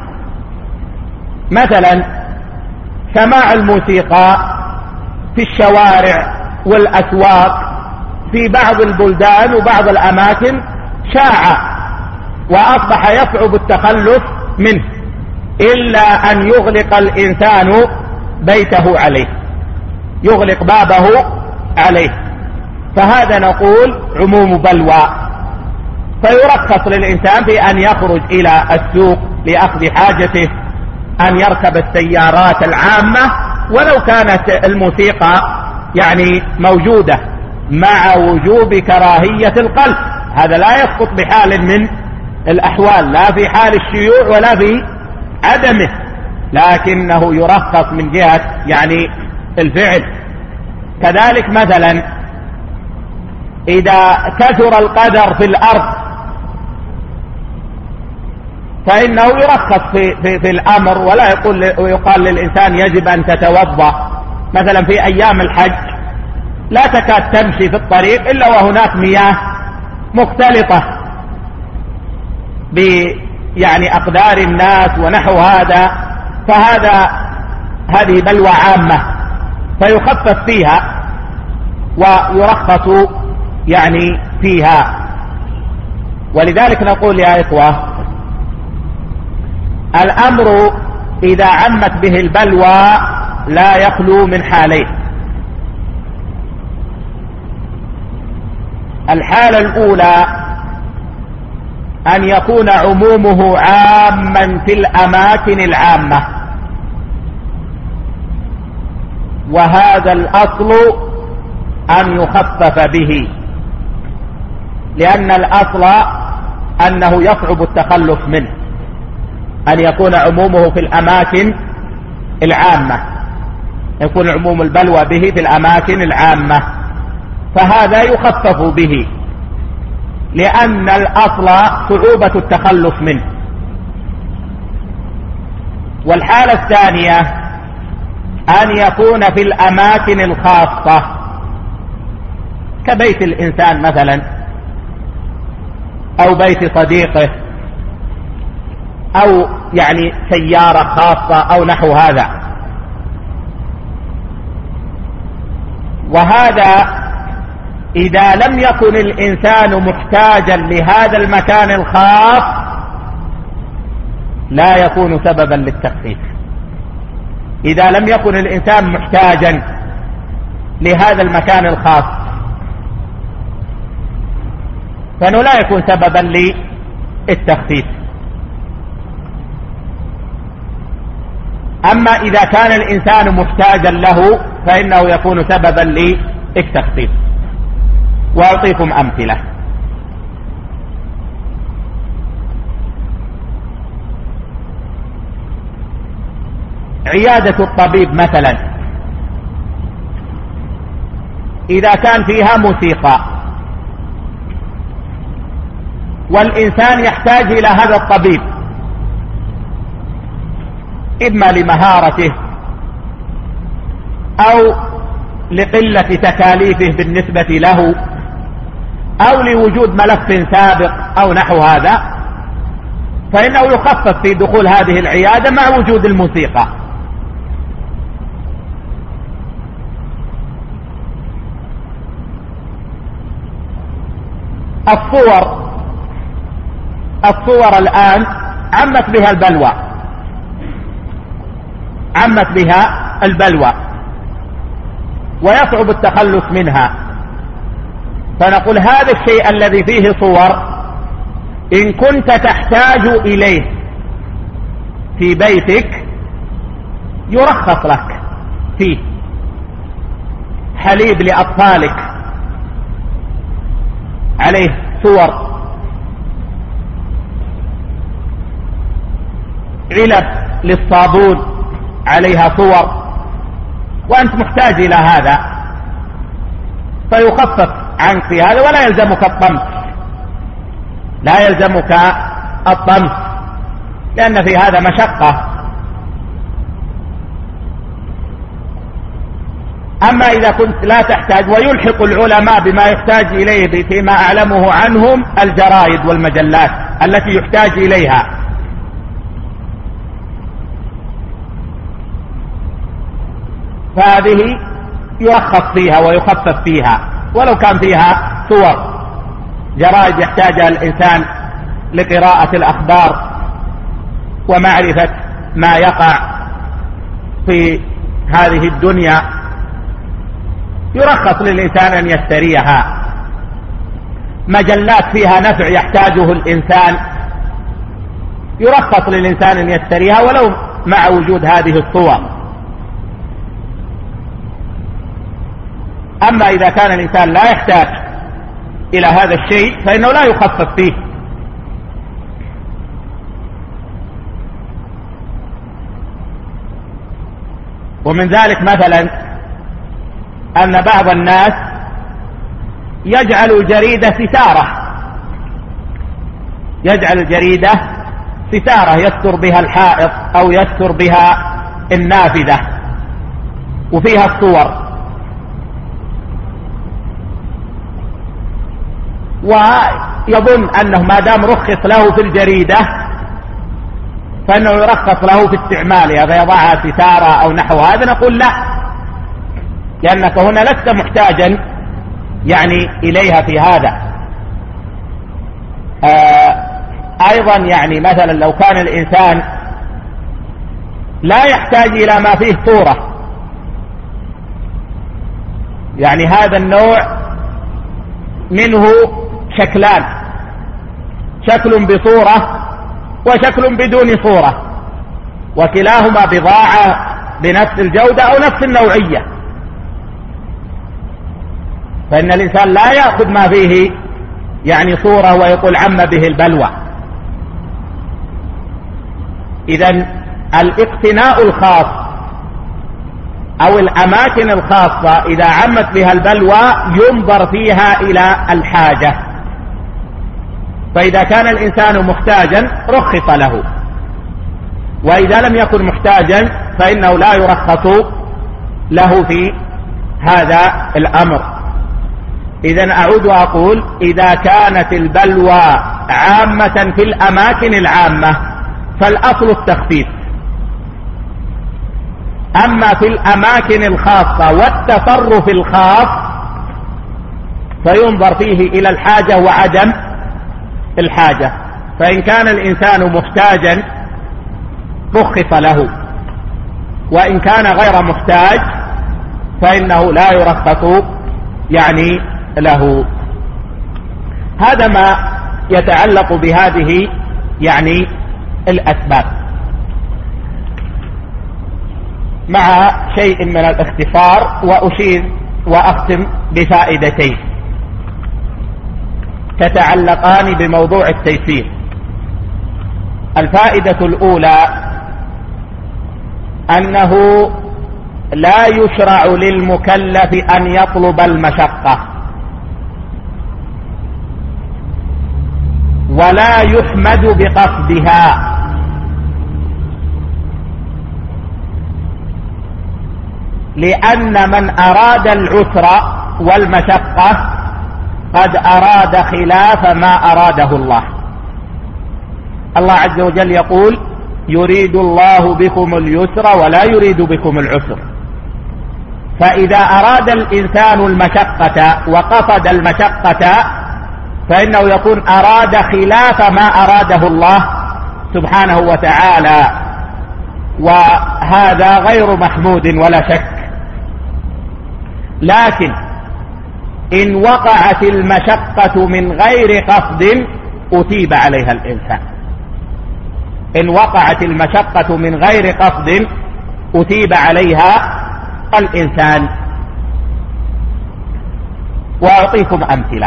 مثلا سماع الموسيقى في الشوارع والأسواق في بعض البلدان وبعض الأماكن شاع وأصبح يصعب التخلص منه، إلا أن يغلق الإنسان بيته عليه، يغلق بابه عليه، فهذا نقول عموم بلوى. فيرخص للإنسان في أن يخرج إلى السوق لأخذ حاجته، أن يركب السيارات العامة ولو كانت الموسيقى يعني موجودة، مع وجوب كراهية القلب، هذا لا يسقط بحال من الأحوال، لا في حال الشيوع ولا في عدمه، لكنه يرخص من جهة يعني الفعل. كذلك مثلا إذا كثر القدر في الأرض فإنه يرخص في الأمر، ولا يقال للإنسان يجب أن تتوضأ. مثلا في أيام الحج لا تكاد تمشي في الطريق إلا وهناك مياه مختلطة يعني أقدار الناس ونحو هذا، هذه بلوى عامة فيخفف فيها ويرخص يعني فيها. ولذلك نقول يا إخوة الأمر إذا عمت به البلوى لا يخلو من حالين. الحالة الأولى أن يكون عمومه عاما في الأماكن العامة، وهذا الأصل أن يخفف به، لأن الأصل أنه يصعب التخلص منه، أن يكون عمومه في الأماكن العامة، يكون عموم البلوى به في الأماكن العامة، فهذا يخفف به لأن الأصل صعوبة التخلص منه. والحالة الثانية أن يكون في الأماكن الخاصة كبيت الإنسان مثلا، أو بيت صديقه، أو يعني سيارة خاصة أو نحو هذا. وهذا إذا لم يكن الإنسان محتاجا لهذا المكان الخاص لا يكون سببا للتخفيف. إذا لم يكن الإنسان محتاجا لهذا المكان الخاص فإنه لا يكون سببا للتخفيف. أما إذا كان الإنسان محتاجا له فإنه يكون سببا للتخفيف. وأعطيكم أمثلة. عيادة الطبيب مثلا إذا كان فيها موسيقى والإنسان يحتاج إلى هذا الطبيب إما لمهارته أو لقلة تكاليفه بالنسبة له أو لوجود ملف سابق أو نحو هذا، فإنه يخفف في دخول هذه العيادة مع وجود الموسيقى. الصور الآن عمت بها البلوى، عمت بها البلوى ويصعب التخلص منها، فنقول هذا الشيء الذي فيه صور إن كنت تحتاج إليه في بيتك يرخص لك فيه. حليب لأطفالك عليه صور، علب للصابون عليها صور، وأنت محتاج إلى هذا فيخفف عنك في هذا ولا يلزمك الطمس، لا يلزمك الطمس لأن في هذا مشقة. أما إذا كنت لا تحتاج، ويلحق العلماء بما يحتاج إليه فيما أعلمه عنهم الجرائد والمجلات التي يحتاج إليها، فهذه يرخص فيها ويخفف فيها ولو كان فيها صور. جرائد يحتاجها الإنسان لقراءة الأخبار ومعرفة ما يقع في هذه الدنيا يرخص للإنسان أن يشتريها. مجلات فيها نفع يحتاجه الإنسان يرخص للإنسان أن يشتريها ولو مع وجود هذه الصور. أما إذا كان الإنسان لا يحتاج إلى هذا الشيء فإنه لا يخفف فيه، ومن ذلك مثلا أن بعض الناس يجعل الجريدة ستارة، يجعل الجريدة ستارة يستر بها الحائط أو يستر بها النافذة وفيها الصور، ويظن أنه ما دام رخص له في الجريدة فإنه يرخص له في استعمالها فيضعها ستارة أو نحو هذا. نقول لا، لأنك هنا لست محتاجا يعني إليها في هذا. أيضا يعني مثلا لو كان الإنسان لا يحتاج إلى ما فيه صورة، يعني هذا النوع منه شكلان، شكل بصورة وشكل بدون صورة، وكلاهما بضاعة بنفس الجودة أو نفس النوعية، فإن الإنسان لا يأخذ ما فيه يعني صورة ويقول عم به البلوى. إذن الاقتناء الخاص أو الأماكن الخاصة إذا عمت بها البلوى ينظر فيها إلى الحاجة، فإذا كان الإنسان محتاجا رخص له، وإذا لم يكن محتاجا فإنه لا يرخص له في هذا الأمر. إذن أعود وأقول إذا كانت البلوى عامة في الأماكن العامة فالأصل التخفيف، أما في الأماكن الخاصة والتصرف الخاص فينظر فيه إلى الحاجة وعدم الحاجة، فإن كان الإنسان محتاجا رخص له، وإن كان غير محتاج فإنه لا يرخص يعني له. هذا ما يتعلق بهذه يعني الأسباب، مع شيء من الاختصار، وأشير وأختم بفائدتين تتعلقان بموضوع التيسير. الفائدة الأولى أنه لا يشرع للمكلف أن يطلب المشقة، ولا يحمد بقصدها، لأن من أراد العسر والمشقة قد أراد خلاف ما أراده الله. الله عز وجل يقول يريد الله بكم اليسر ولا يريد بكم العسر، فإذا أراد الإنسان المشقة وقصد المشقة فإنه يكون أراد خلاف ما أراده الله سبحانه وتعالى، وهذا غير محمود ولا شك. لكن إن وقعت المشقة من غير قصد أثيب عليها الإنسان، إن وقعت المشقة من غير قصد أثيب عليها الإنسان. وأعطيكم أمثلة.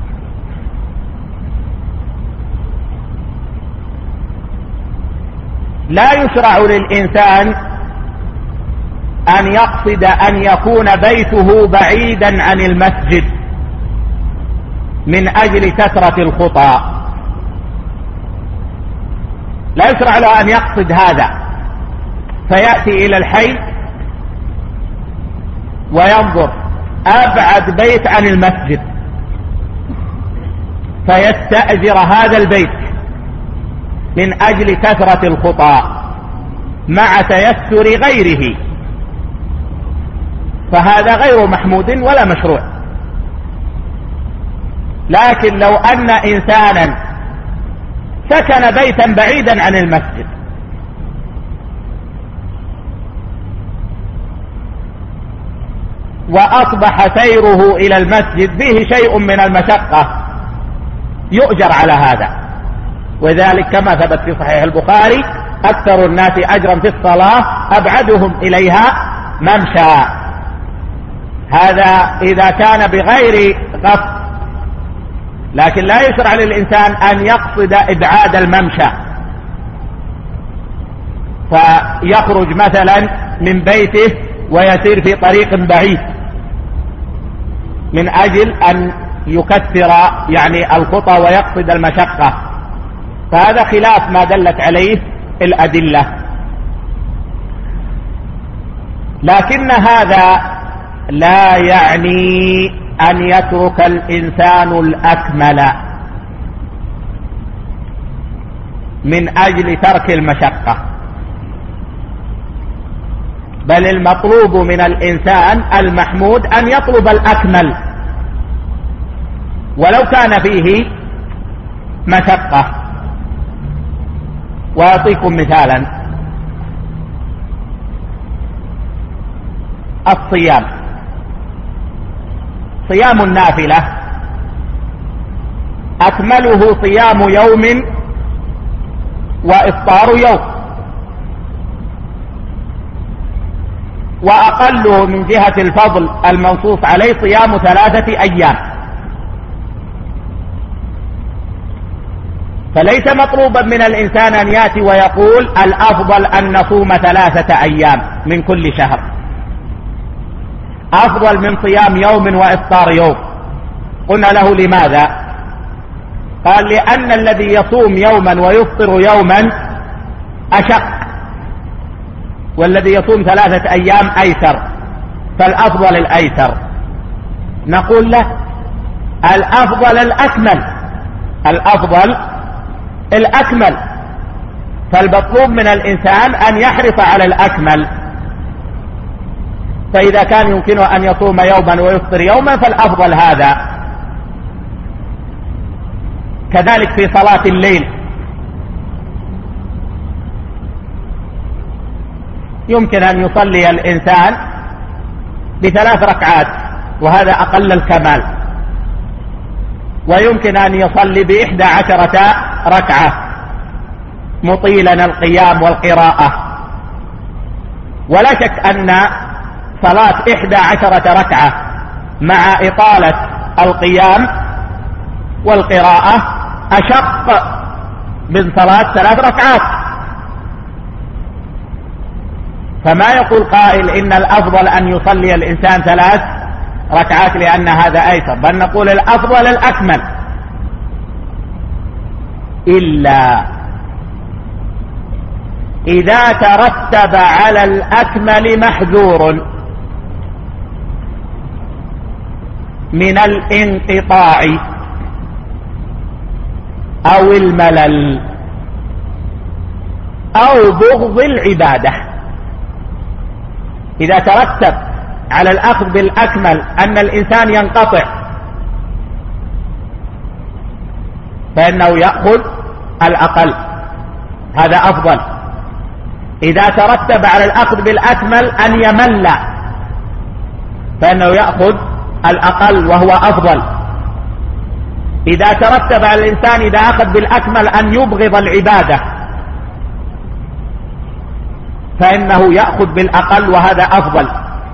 لا يشرع للإنسان أن يقصد أن يكون بيته بعيدا عن المسجد من أجل كثرة الخطى، لا يشرع له أن يقصد هذا فيأتي إلى الحي وينظر أبعد بيت عن المسجد فيستأجر هذا البيت من أجل كثرة الخطى مع تيسر غيره، فهذا غير محمود ولا مشروع. لكن لو أن إنسانا سكن بيتا بعيدا عن المسجد وأصبح سيره إلى المسجد فيه شيء من المشقة يؤجر على هذا، وذلك كما ثبت في صحيح البخاري أكثر الناس أجرا في الصلاة أبعدهم إليها ممشى. هذا إذا كان بغير قصد، لكن لا يشرع للإنسان أن يقصد إبعاد الممشى فيخرج مثلا من بيته ويسير في طريق بعيد من أجل أن يكثر يعني الخطى ويقصد المشقة، فهذا خلاف ما دلت عليه الأدلة. لكن هذا لا يعني أن يترك الإنسان الأكمل من أجل ترك المشقة، بل المطلوب من الإنسان المحمود أن يطلب الأكمل ولو كان فيه مشقة. وأعطيكم مثالا: الصيام، صيام النافلة أكمله صيام يوم وإفطار يوم، وأقله من جهة الفضل المنصوص عليه صيام 3 أيام. فليس مطلوبا من الإنسان أن يأتي ويقول الأفضل أن نصوم 3 أيام من كل شهر، أفضل من صيام يوم وإفطار يوم. قلنا له: لماذا؟ قال: لأن الذي يصوم يوما ويفطر يوما أشق، والذي يصوم 3 أيام أيسر، فالأفضل الأيسر. نقول له: الأفضل الأكمل، الأفضل الأكمل، فالمطلوب من الإنسان أن يحرص على الأكمل. فإذا كان يمكنه أن يصوم يوما ويفطر يوما فالأفضل هذا. كذلك في صلاة الليل، يمكن أن يصلي الإنسان ب3 ركعات وهذا أقل الكمال، ويمكن أن يصلي ب11 ركعة مطيلا القيام والقراءة. ولا شك أن صلاة 11 ركعة مع إطالة القيام والقراءة أشق من صلاة 3 ركعات. فما يقول قائل إن الأفضل أن يصلي الإنسان 3 ركعات لأن هذا أيسر، بل نقول الأفضل الأكمل، إلا إذا ترتب على الأكمل محذور من الانقطاع أو الملل أو بغض العبادة. إذا ترتب على الأخذ بالأكمل أن الإنسان ينقطع فإنه يأخذ الأقل، هذا أفضل. إذا ترتب على الأخذ بالأكمل أن يمل فإنه يأخذ الأقل وهو أفضل. إذا ترتب على الإنسان إذا أخذ بالأكمل أن يبغض العبادة فإنه يأخذ بالأقل وهذا أفضل.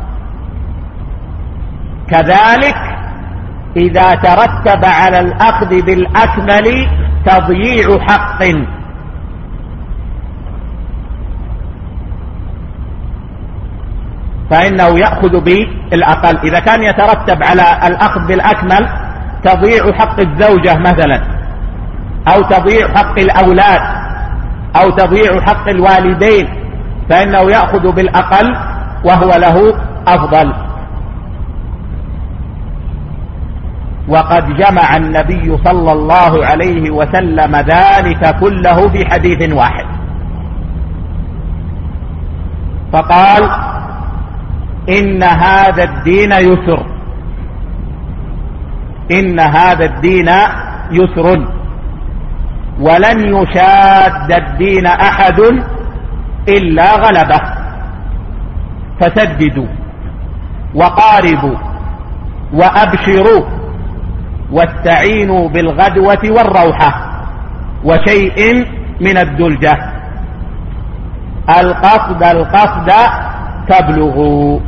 كذلك إذا ترتب على الأخذ بالأكمل تضييع حق فإنه يأخذ بالأقل. إذا كان يترتب على الأخذ بالأكمل تضييع حق الزوجة مثلا، أو تضييع حق الأولاد، أو تضييع حق الوالدين، فإنه يأخذ بالأقل وهو له أفضل. وقد جمع النبي صلى الله عليه وسلم ذلك كله في حديث واحد، فقال: إن هذا الدين يسر، إن هذا الدين يسر ولن يشاد الدين أحد إلا غلبه، فسددوا وقاربوا وأبشروا واستعينوا بالغدوة والروحة وشيء من الدلجة، القصد القصد تبلغوا.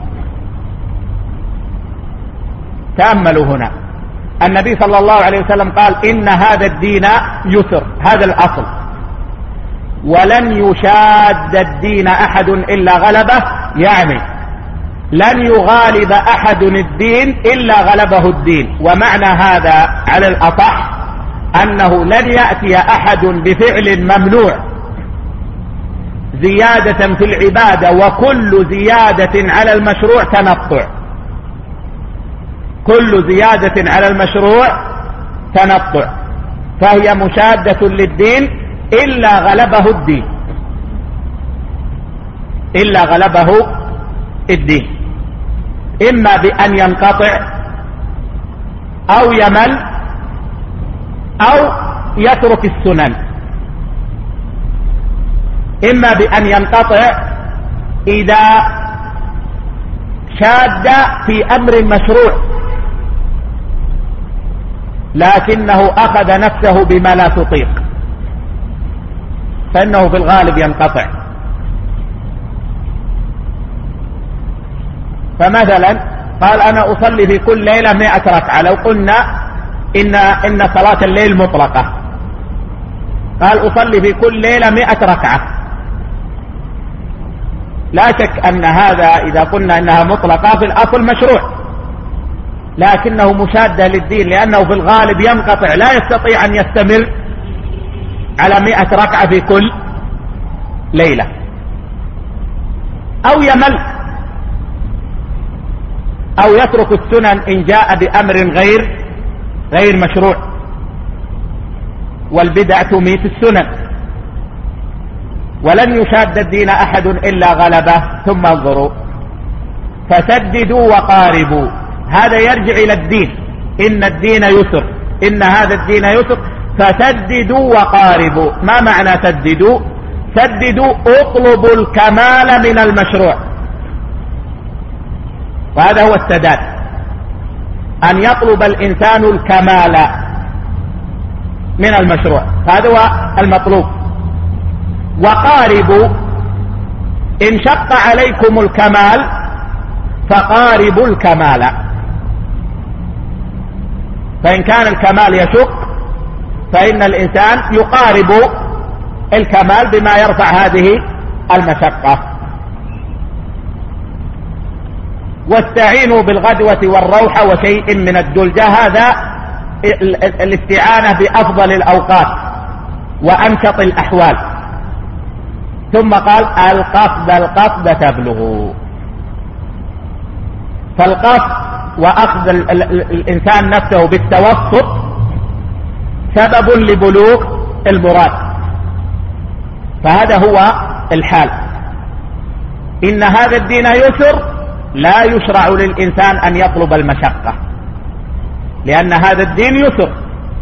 تأملوا هنا، النبي صلى الله عليه وسلم قال: إن هذا الدين يسر، هذا الأصل، ولن يشاد الدين أحد إلا غلبه، يعني لن يغالب أحد الدين إلا غلبه الدين. ومعنى هذا على الأصح أنه لن يأتي أحد بفعل ممنوع زيادة في العبادة، وكل زيادة على المشروع تنطع، كل زيادة على المشروع تنطع، فهي مشادة للدين إلا غلبه الدين، إلا غلبه الدين، إما بأن ينقطع أو يمل أو يترك السنن. إما بأن ينقطع إذا شاد في أمر مشروع لكنه أخذ نفسه بما لا تطيق، فإنه في الغالب ينقطع. فمثلا قال أنا أصلي في كل ليلة 100 ركعة، لو قلنا إن صلاة الليل مطلقة، قال أصلي في كل ليلة 100 ركعة، لا شك أن هذا إذا قلنا إنها مطلقة في الأصل مشروع، لكنه مشادة للدين لأنه في الغالب ينقطع، لا يستطيع أن يستمر على 100 ركعة في كل ليلة، أو يمل أو يترك السنن إن جاء بأمر غير مشروع، والبدع تميت السنن. ولن يشاد الدين أحد إلا غلبه. ثم انظروا، فسددوا وقاربوا، هذا يرجع إلى الدين، إن الدين يسر، إن هذا الدين يسر، فسددوا وقاربوا. ما معنى سددوا؟ سددوا اطلبوا الكمال من المشروع، وهذا هو السداد، أن يطلب الإنسان الكمال من المشروع، هذا هو المطلوب. وقاربوا، إن شق عليكم الكمال فقاربوا الكمال، فإن كان الكمال يشق فإن الإنسان يقارب الكمال بما يرفع هذه المشقة. واستعينوا بالغدوة والروحة وشيء من الدلجة، هذا الاستعانة بأفضل الأوقات وأنشط الأحوال. ثم قال القصد تبلغوا، فالقصد وأخذ الإنسان نفسه بالتوسط سبب لبلوغ المراد، فهذا هو الحال. إن هذا الدين يسر، لا يشرع للإنسان أن يطلب المشقة، لأن هذا الدين يسر.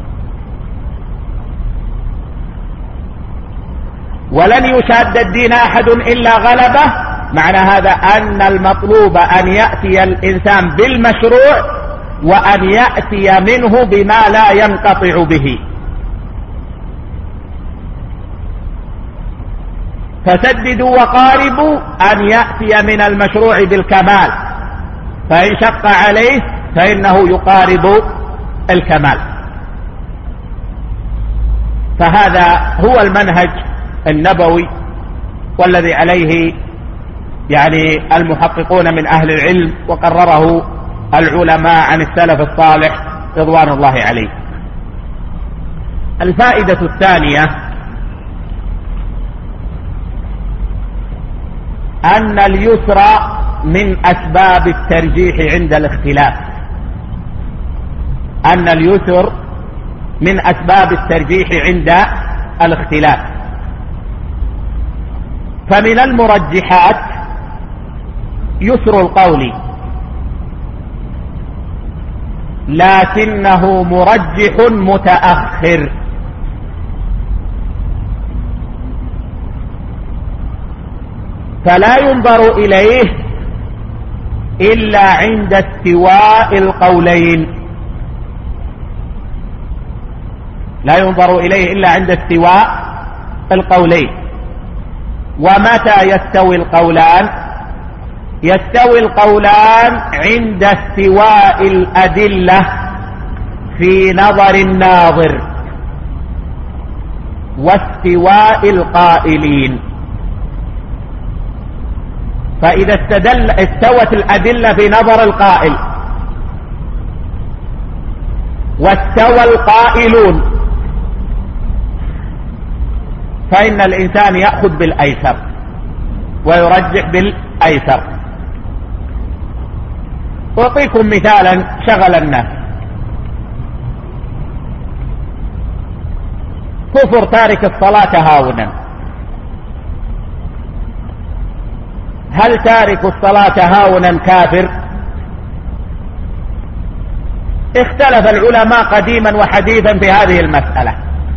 ولن يشاد الدين أحد إلا غلبه، معنى هذا أن المطلوب أن يأتي الإنسان بالمشروع وأن يأتي منه بما لا ينقطع به. فسددوا وقاربوا، أن يأتي من المشروع بالكمال، فإن شق عليه فإنه يقارب الكمال. فهذا هو المنهج النبوي، والذي عليه يعني المحققون من أهل العلم، وقرره العلماء عن السلف الصالح رضوان الله عليه. الفائدة الثانية أن اليسر من أسباب الترجيح عند الاختلاف، أن اليسر من أسباب الترجيح عند الاختلاف. فمن المرجحات يسر القول، لكنه مرجح متأخر، فلا ينظر إليه إلا عند استواء القولين، لا ينظر إليه إلا عند استواء القولين. ومتى يستوي القولان؟ يستوي القولان عند استواء الأدلة في نظر الناظر، واستواء القائلين. فإذا استوت الأدلة في نظر القائل واستوى القائلون فإن الإنسان يأخذ بالأيسر ويرجح بالأيسر. أعطيكم مثالا شغل الناس: كفر تارك الصلاة هاونا. هل تارك الصلاة هاونا كافر؟ اختلف العلماء قديما وحديثا في هذه المسألة.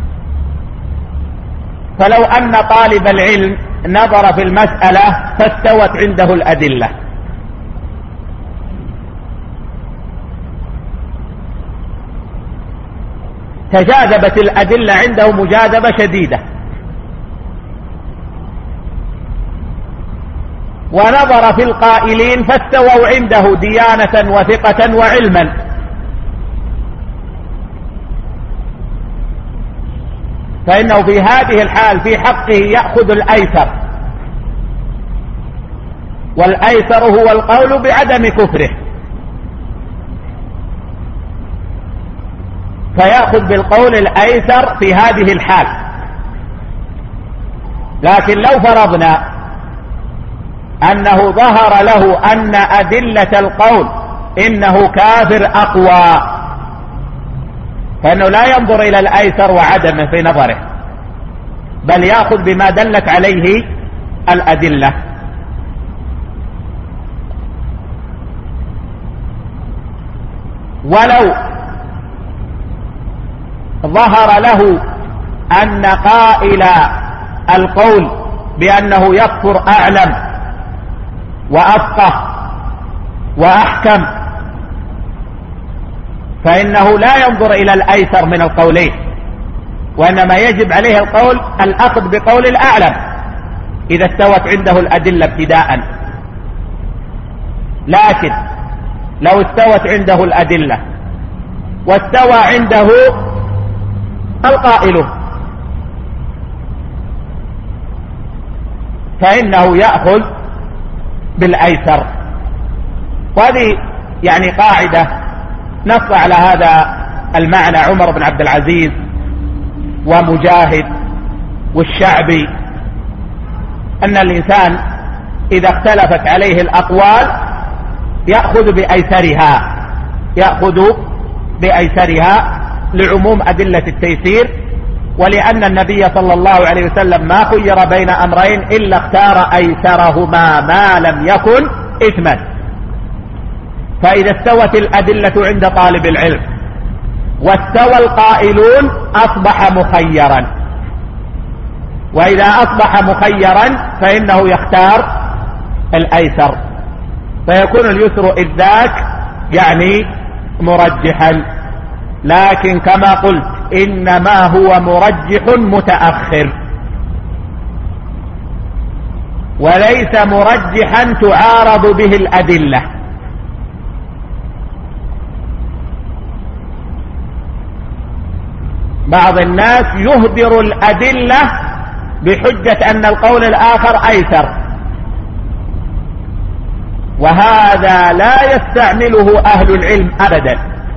فلو أن طالب العلم نظر في المسألة فاستوت عنده الأدلة تجاذبت الأدلة عنده مجاذبة شديدة، ونظر في القائلين فاستووا عنده ديانة وثقة وعلما، فإنه في هذه الحال في حقه يأخذ الأيسر، والأيسر هو القول بعدم كفره، فيأخذ بالقول الأيسر في هذه الحال. لكن لو فرضنا أنه ظهر له أن أدلة القول إنه كافر أقوى، فإنه لا ينظر إلى الأيسر وعدمه في نظره، بل يأخذ بما دلت عليه الأدلة. ولو ظهر له أن قائل القول بأنه يكفر أعلم وأفقه وأحكم، فإنه لا ينظر إلى الأيسر من القولين، وإنما يجب عليه الأخذ بقول الأعلم إذا استوت عنده الأدلة ابتداء. لكن لو استوت عنده الأدلة واستوى عنده القائل فإنه يأخذ بالأيسر. وهذه يعني قاعدة نص على هذا المعنى عمر بن عبد العزيز ومجاهد والشعبي، أن الإنسان إذا اختلفت عليه الأقوال يأخذ بأيسرها لعموم أدلة التيسير، ولأن النبي صلى الله عليه وسلم ما خير بين أمرين إلا اختار أيسرهما ما لم يكن إثما. فإذا استوت الأدلة عند طالب العلم واستوى القائلون أصبح مخيرا، وإذا أصبح مخيرا فإنه يختار الأيسر، فيكون اليسر إذ ذاك يعني مرجحا. لكن كما قلت إنما هو مرجح متأخر وليس مرجحا تعارض به الأدلة. بعض الناس يهدر الأدلة بحجة أن القول الآخر أيسر، وهذا لا يستعمله أهل العلم أبدا،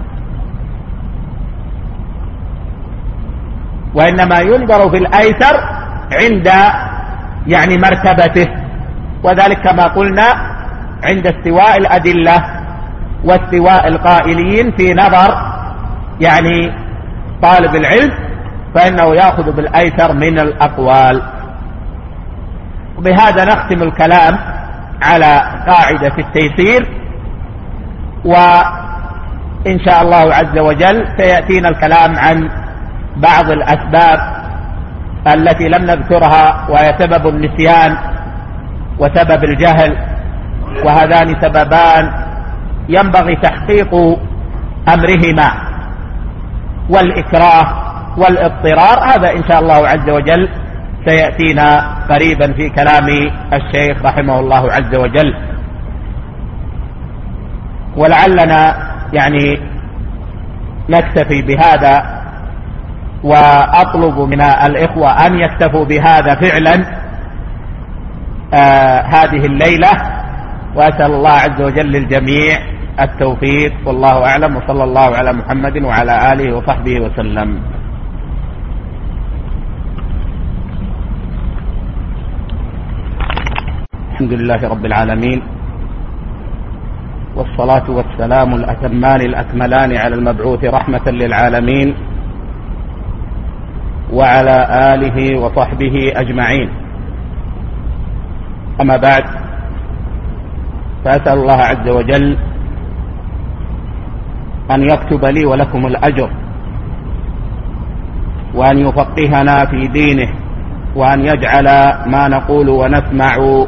وإنما ينظر في الأيسر عند يعني مرتبته، وذلك كما قلنا عند استواء الأدلة واستواء القائلين في نظر يعني طالب العلم، فإنه يأخذ بالأيسر من الأقوال. وبهذا نختم الكلام على قاعدة التيسير، وإن شاء الله عز وجل سيأتينا الكلام عن بعض الأسباب التي لم نذكرها، وهي سبب النسيان وسبب الجهل، وهذان سببان ينبغي تحقيق أمرهما، والإكراه والاضطرار. هذا إن شاء الله عز وجل سيأتينا قريبا في كلام الشيخ رحمه الله عز وجل. ولعلنا يعني نكتفي بهذا، وأطلب من الإخوة أن يكتفوا بهذا فعلا هذه الليلة، وأسأل الله عز وجل للجميع التوفيق، والله أعلم، وصلى الله على محمد وعلى آله وصحبه وسلم. الحمد لله رب العالمين، والصلاة والسلام الأتمان الأكملان على المبعوث رحمة للعالمين وعلى آله وصحبه أجمعين. أما بعد، فأسأل الله عز وجل أن يكتب لي ولكم الأجر، وأن يفقهنا في دينه، وأن يجعل ما نقول ونسمع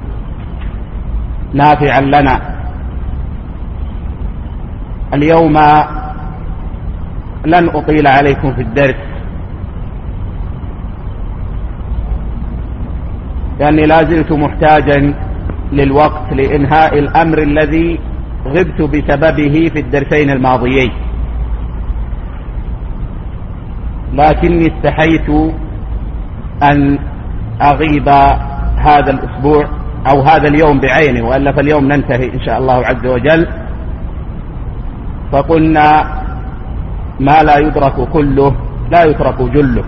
نافعا لنا. اليوم لن أطيل عليكم في الدرس، لأني لا زلت محتاجا للوقت لإنهاء الأمر الذي غبت بسببه في الدرسين الماضيين، لكني استحيت أن أغيب هذا الأسبوع أو هذا اليوم بعينه، وإلا فاليوم ننتهي إن شاء الله عز وجل. فقلنا ما لا يدرك كله لا يترك جله.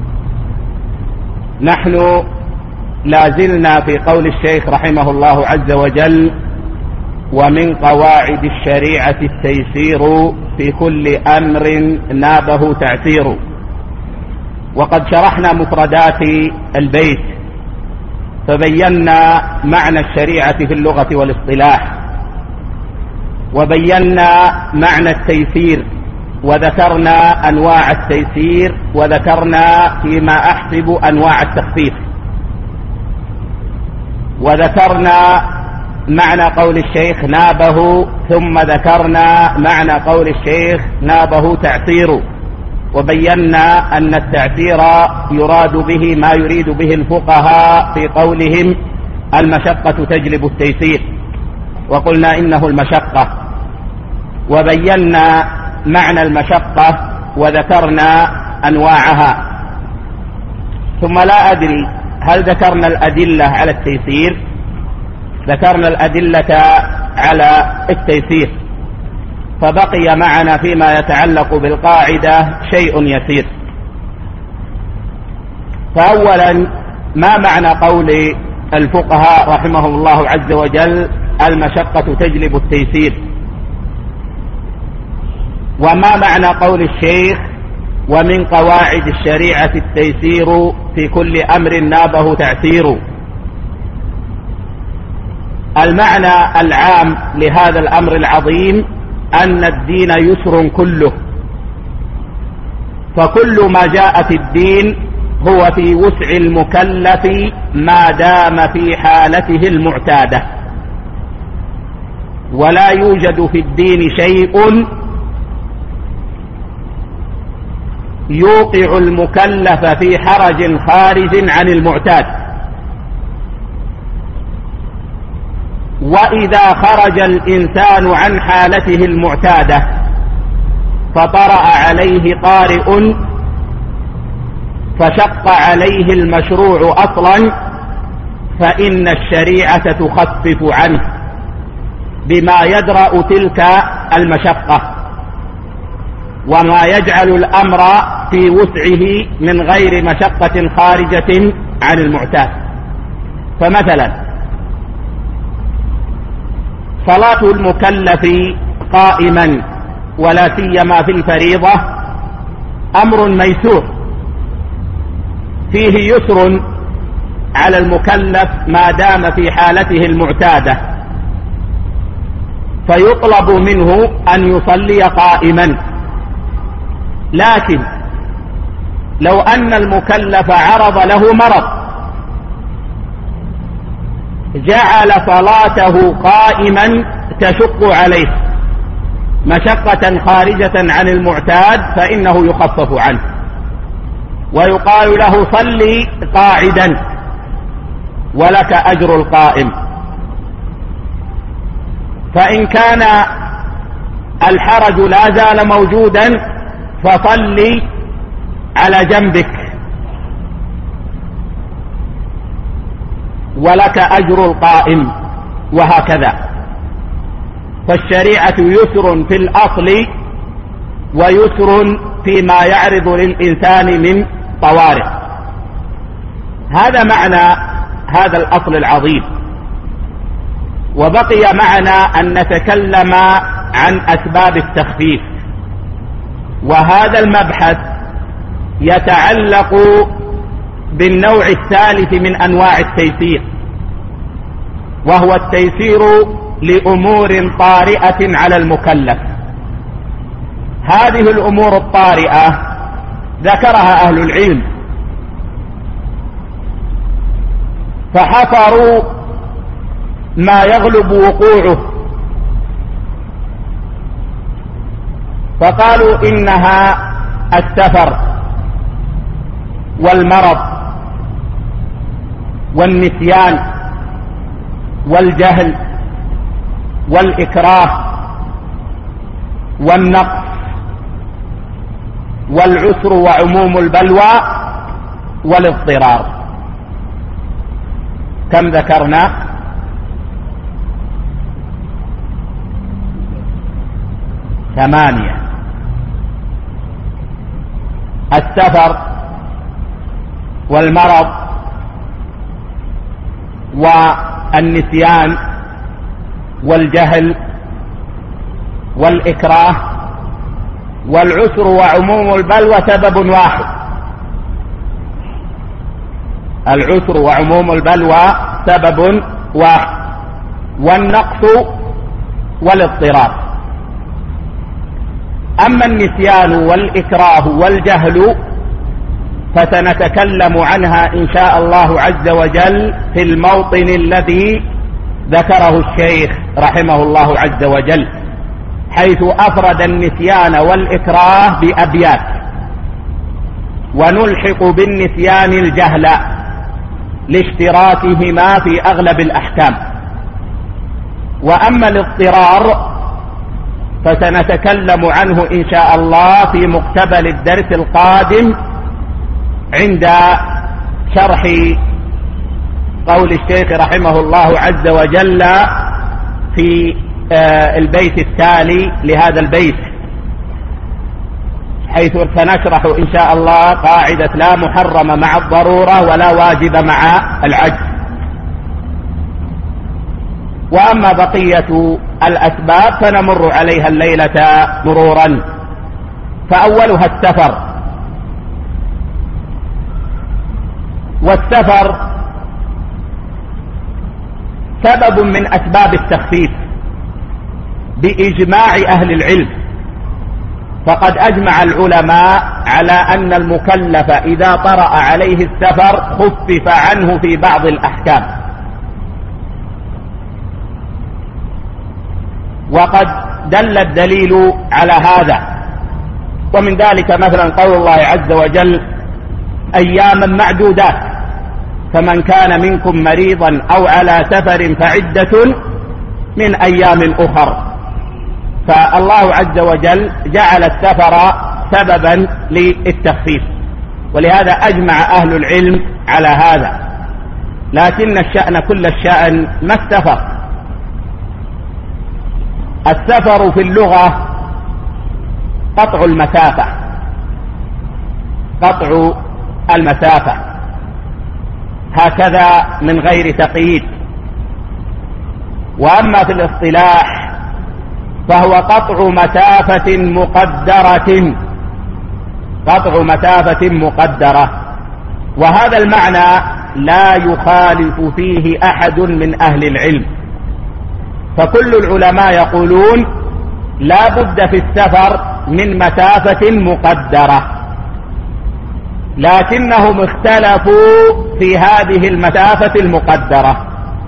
نحن لا زلنا في قول الشيخ رحمه الله عز وجل: ومن قواعد الشريعة التيسير في كل أمر نابه تعسير. وقد شرحنا مفردات البيت، فبينا معنى الشريعة في اللغة والاصطلاح، وبينا معنى التيسير، وذكرنا أنواع التيسير، وذكرنا فيما أحسب أنواع التخفيف، وذكرنا معنى قول الشيخ نابه، ثم ذكرنا معنى قول الشيخ نابه تعسير، وبينا أن التعسير يراد به ما يريد به الفقهاء في قولهم المشقة تجلب التيسير، وقلنا إنه المشقة، وبينا معنى المشقة وذكرنا أنواعها. ثم لا أدري هل ذكرنا الأدلة على التيسير؟ ذكرنا الأدلة على التيسير، فبقي معنا فيما يتعلق بالقاعدة شيء يسير. فأولا، ما معنى قول الفقهاء رحمهم الله عز وجل المشقة تجلب التيسير؟ وما معنى قول الشيخ ومن قواعد الشريعة التيسير في كل أمر نابه تعسير؟ المعنى العام لهذا الأمر العظيم أن الدين يسر كله، فكل ما جاء في الدين هو في وسع المكلف ما دام في حالته المعتادة، ولا يوجد في الدين شيء يوقع المكلف في حرج خارج عن المعتاد. وإذا خرج الإنسان عن حالته المعتادة فطرأ عليه طارئ فشق عليه المشروع أصلا، فإن الشريعة تخفف عنه بما يدرأ تلك المشقة، وما يجعل الأمر في وسعه من غير مشقة خارجة عن المعتاد. فمثلا صلاة المكلف قائما ولا سيما في الفريضة أمر ميسور فيه يسر على المكلف ما دام في حالته المعتادة، فيطلب منه أن يصلي قائما. لكن لو أن المكلف عرض له مرض جعل صلاته قائما تشق عليه مشقة خارجة عن المعتاد، فإنه يخفف عنه ويقال له صلي قاعدا ولك أجر القائم. فإن كان الحرج لا زال موجودا فصلي على جنبك ولك أجر القائم، وهكذا. فالشريعة يسر في الأصل ويسر فيما يعرض للإنسان من طوارئ. هذا معنى هذا الأصل العظيم. وبقي معنا أن نتكلم عن أسباب التخفيف، وهذا المبحث يتعلق بالنوع الثالث من أنواع التيسير، وهو التيسير لأمور طارئة على المكلف. هذه الأمور الطارئة ذكرها أهل العلم، فحصروا ما يغلب وقوعه، فقالوا إنها السفر والمرض والنسيان والجهل والإكراه والنقص والعسر وعموم البلوى والاضطرار. كم ذكرنا؟ 8. السفر والمرض والنسيان والجهل والإكراه والعسر وعموم البلوى سبب واحد. العسر وعموم البلوى سبب واحد، والنقص والاضطرار. أما النسيان والإكراه والجهل فسنتكلم عنها إن شاء الله عز وجل في الموطن الذي ذكره الشيخ رحمه الله عز وجل، حيث أفرد النسيان والإكراه بأبيات، ونلحق بالنسيان الجهل لاشتراكهما في أغلب الأحكام. وأما الاضطرار فسنتكلم عنه إن شاء الله في مقتبل الدرس القادم عند شرح قول الشيخ رحمه الله عز وجل في البيت التالي لهذا البيت، حيث سنشرح إن شاء الله قاعدة لا محرم مع الضرورة ولا واجب مع العجز. وأما بقية الأسباب فنمر عليها الليلة مرورا. فأولها السفر. والسفر سبب من أسباب التخفيف بإجماع أهل العلم، فقد أجمع العلماء على أن المكلف إذا طرأ عليه السفر خفف عنه في بعض الأحكام. وقد دل الدليل على هذا، ومن ذلك مثلا قول الله عز وجل أياما معدودات، فمن كان منكم مريضا أو على سفر فعدة من أيام أخر. فالله عز وجل جعل السفر سببا للتخفيف، ولهذا أجمع أهل العلم على هذا. لكن الشأن كل الشأن ما السفر. السفر في اللغة قطع المسافة، قطع المسافة هكذا من غير تقييد. وأما في الاصطلاح فهو قطع مسافة مقدرة، قطع مسافة مقدرة. وهذا المعنى لا يخالف فيه أحد من أهل العلم، فكل العلماء يقولون لا بد في السفر من مسافة مقدرة، لكنهم اختلفوا في هذه المسافة المقدرة.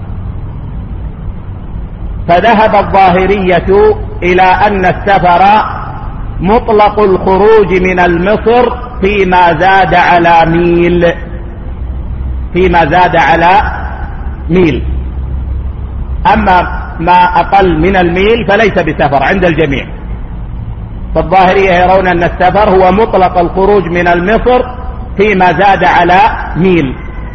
فذهب الظاهرية إلى أن السفر مطلق الخروج من المصر فيما زاد على ميل، فيما زاد على ميل. أما ما أقل من الميل فليس بسفر عند الجميع. فالظاهرية يرون أن السفر هو مطلق الخروج من المصر فيما زاد على ميل.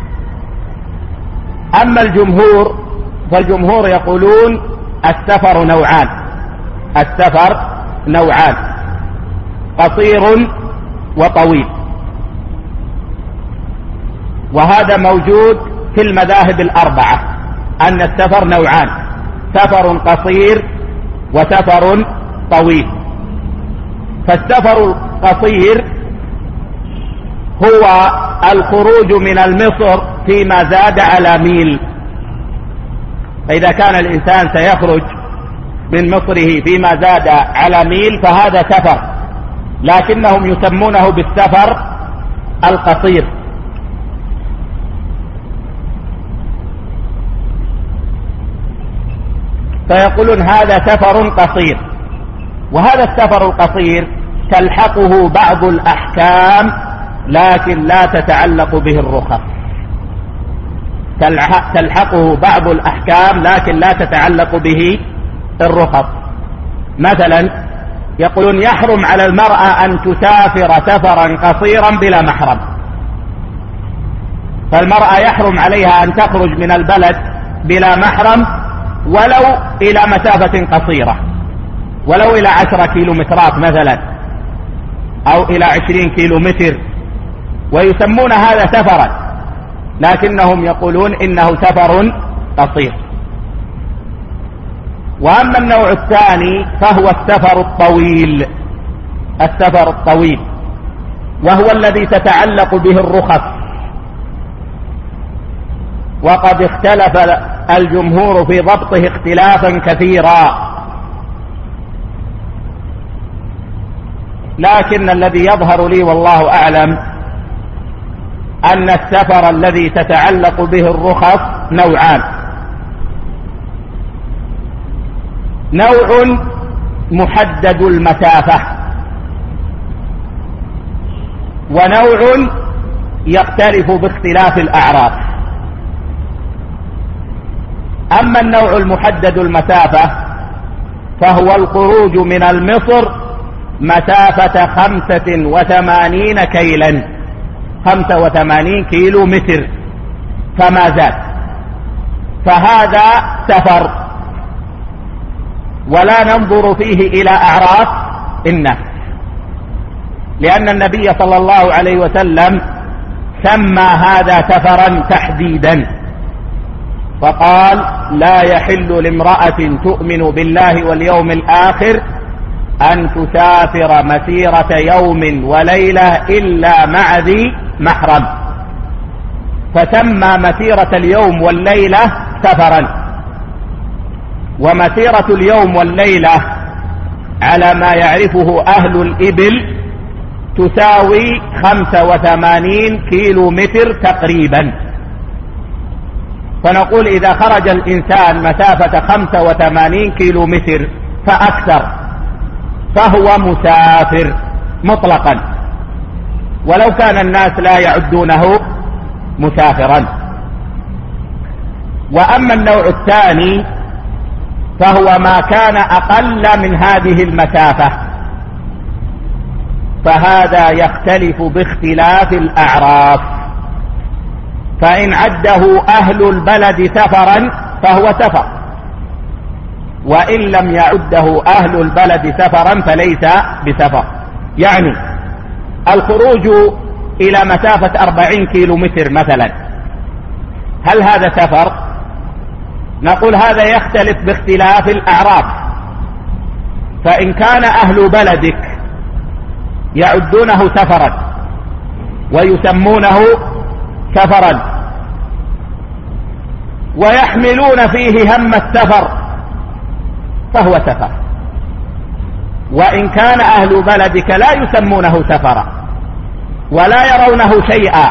أما الجمهور فالجمهور يقولون السفر نوعان، السفر نوعان، قصير وطويل، وهذا موجود في المذاهب الأربعة أن السفر نوعان، سفر قصير وسفر طويل. فالسفر القصير هو الخروج من المصر فيما زاد على ميل، فإذا كان الإنسان سيخرج من مصره فيما زاد على ميل فهذا سفر، لكنهم يسمونه بالسفر القصير. فيقولون هذا سفر قصير. وهذا السفر القصير تلحقه بعض الأحكام لكن لا تتعلق به الرخص، تلحقه بعض الأحكام لكن لا تتعلق به الرخص. مثلا يقولون يحرم على المرأة أن تسافر سفرا قصيرا بلا محرم، فالمرأة يحرم عليها أن تخرج من البلد بلا محرم ولو إلى مسافة قصيرة، ولو إلى 10 كيلومترات مثلا أو إلى 20 كيلومتر، ويسمون هذا سفرا، لكنهم يقولون إنه سفر قصير. وأما النوع الثاني فهو السفر الطويل، السفر الطويل وهو الذي تتعلق به الرخص. وقد اختلف الجمهور في ضبطه اختلافا كثيرا، لكن الذي يظهر لي والله أعلم أن السفر الذي تتعلق به الرخص نوعان، نوع محدد المسافة، ونوع يختلف باختلاف الأعراف. أما النوع المحدد المسافة فهو الخروج من المصر مسافة 85 كيلا، 85 كيلو متر فما زاد، فهذا سفر ولا ننظر فيه إلى أعراف الناس، لأن النبي صلى الله عليه وسلم سمى هذا سفرا تحديدا، فقال لا يحل لامرأة تؤمن بالله واليوم الآخر أن تسافر مسيرة يوم وليلة إلا مع ذي محرم، فسمى مسيرة اليوم والليلة سفرا. ومسيرة اليوم والليلة على ما يعرفه أهل الإبل تساوي 85 كيلو متر تقريبا، فنقول إذا خرج الإنسان مسافة 85 كيلو متر فأكثر فهو مسافر مطلقا، ولو كان الناس لا يعدونه مسافرا. وأما النوع الثاني فهو ما كان أقل من هذه المسافة، فهذا يختلف باختلاف الأعراف، فإن عده أهل البلد سفرا فهو سفر، وإن لم يعده أهل البلد سفرا فليس بسفر. يعني الخروج إلى مسافة 40 كيلو متر مثلا، هل هذا سفر؟ نقول هذا يختلف باختلاف الأعراف، فإن كان أهل بلدك يعدونه سفرا ويسمونه سفرا ويحملون فيه هم السفر فهو سفر، وإن كان أهل بلدك لا يسمونه سفرا ولا يرونه شيئا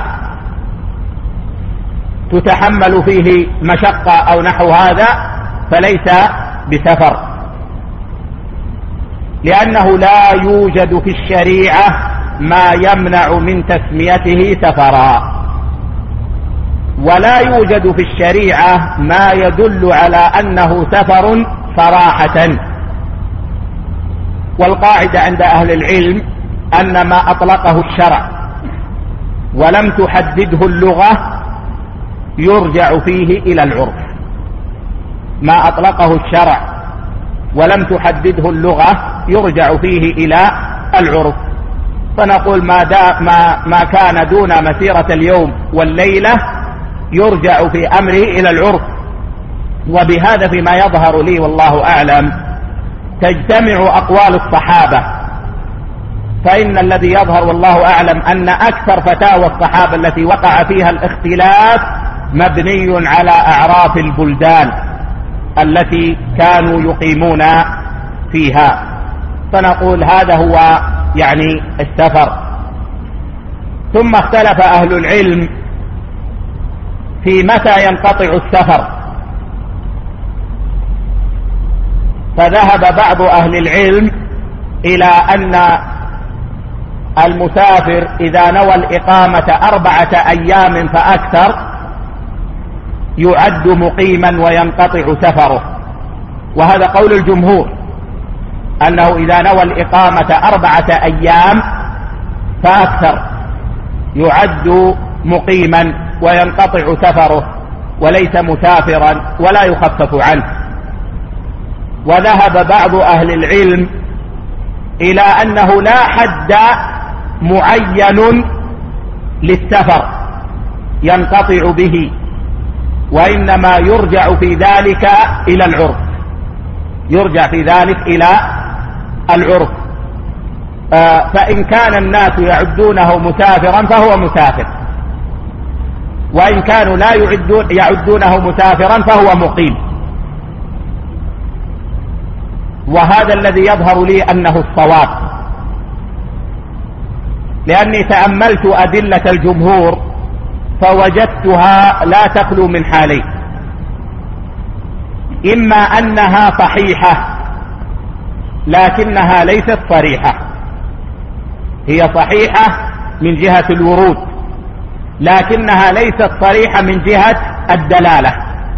تتحمل فيه مشقة أو نحو هذا فليس بسفر، لأنه لا يوجد في الشريعة ما يمنع من تسميته سفرا، ولا يوجد في الشريعة ما يدل على أنه سفر صراحة. والقاعدة عند أهل العلم أن ما أطلقه الشرع ولم تحدده اللغة يرجع فيه إلى العرف. ما أطلقه الشرع ولم تحدده اللغة يرجع فيه إلى العرف. فنقول ما كان دون مسيرة اليوم والليلة يرجع في أمره إلى العرف. وبهذا فيما يظهر لي والله أعلم تجتمع أقوال الصحابة، فإن الذي يظهر والله أعلم أن أكثر فتاوى الصحابة التي وقع فيها الاختلاف مبني على أعراف البلدان التي كانوا يقيمون فيها. فنقول هذا هو يعني السفر. ثم اختلف أهل العلم في متى ينقطع السفر، فذهب بعض أهل العلم إلى أن المسافر إذا نوى الإقامة 4 أيام فأكثر يعد مقيما وينقطع سفره. وهذا قول الجمهور، أنه إذا نوى الإقامة 4 أيام فأكثر يعد مقيما وينقطع سفره وليس مسافرا ولا يخفف عنه. وذهب بعض أهل العلم إلى أنه لا حد معين للسفر ينقطع به، وإنما يرجع في ذلك إلى العرف، يرجع في ذلك إلى العرف. فإن كان الناس يعدونه مسافرا فهو مسافر، وإن كانوا لا يعدونه مسافرا فهو مقيم. وهذا الذي يظهر لي أنه الصواب، لأني تأملت أدلة الجمهور فوجدتها لا تخلو من حالين: إما أنها صحيحة لكنها ليست صريحة، هي صحيحة من جهة الورود لكنها ليست صريحة من جهة الدلالة،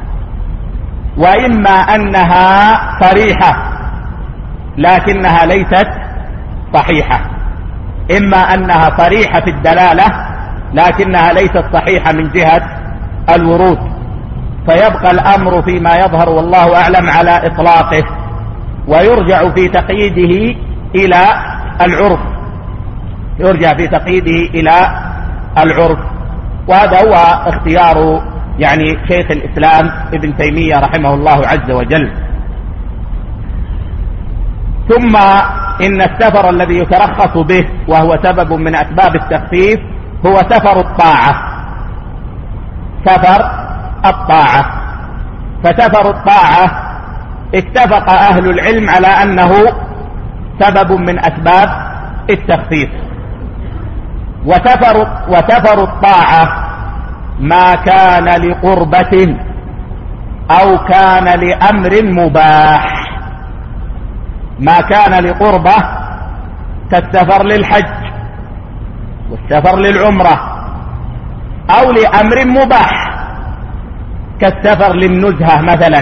وإما أنها صريحة لكنها ليست صحيحة. إما أنها صريحة في الدلالة لكنها ليست صحيحة من جهة الورود، فيبقى الأمر فيما يظهر والله أعلم على إطلاقه، ويرجع في تقييده إلى العرف، يرجع في تقييده إلى العرف. وهذا هو اختيار يعني شيخ الإسلام ابن تيمية رحمه الله عز وجل. ثم إن السفر الذي يترخص به وهو سبب من أسباب التخفيف هو سفر الطاعة، سفر الطاعة. فسفر الطاعة اتفق أهل العلم على أنه سبب من أسباب التخفيف. وسفر الطاعة ما كان لقربة أو كان لأمر مباح. ما كان لقربة كالسفر للحج والسفر للعمرة، أو لأمر مباح كالسفر للنزهة مثلا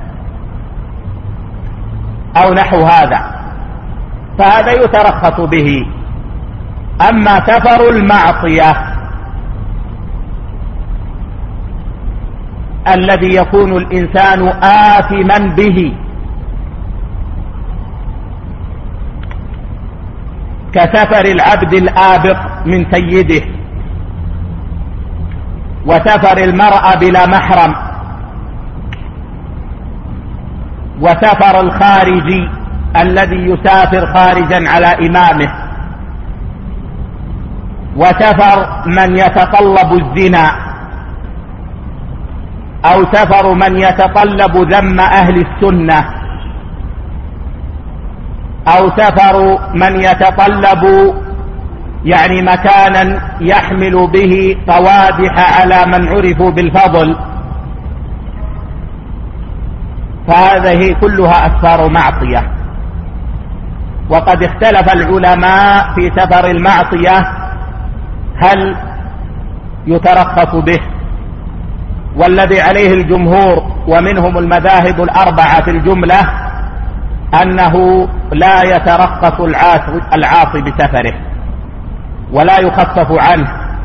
أو نحو هذا، فهذا يترخص به. أما سفر المعصية الذي يكون الإنسان آثما به كسفر العبد الآبق من سيده، وسفر المرأة بلا محرم، وسفر الخارجي الذي يسافر خارجا على إمامه، وسفر من يتطلب الزنا، أو سفر من يتطلب ذم أهل السنة، أو سفر من يتطلب يعني مكانا يحمل به قوادح على من عرفوا بالفضل، فهذه كلها أسفار معصية. وقد اختلف العلماء في سفر المعصية هل يترخص به، والذي عليه الجمهور ومنهم المذاهب الأربعة في الجملة أنه لا يترخص العاصي بسفره ولا يخفف عنه،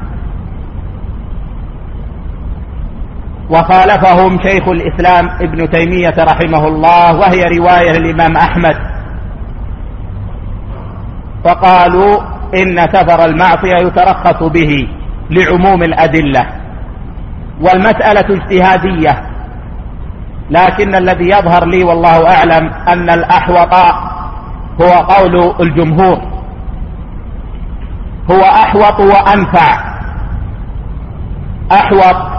وخالفهم شيخ الإسلام ابن تيمية رحمه الله، وهي رواية للإمام أحمد، فقالوا إن سفر المعصية يترخص به لعموم الأدلة، والمسألة اجتهادية، لكن الذي يظهر لي والله أعلم أن الأحوط هو قول الجمهور، هو أحوط وأنفع، أحوط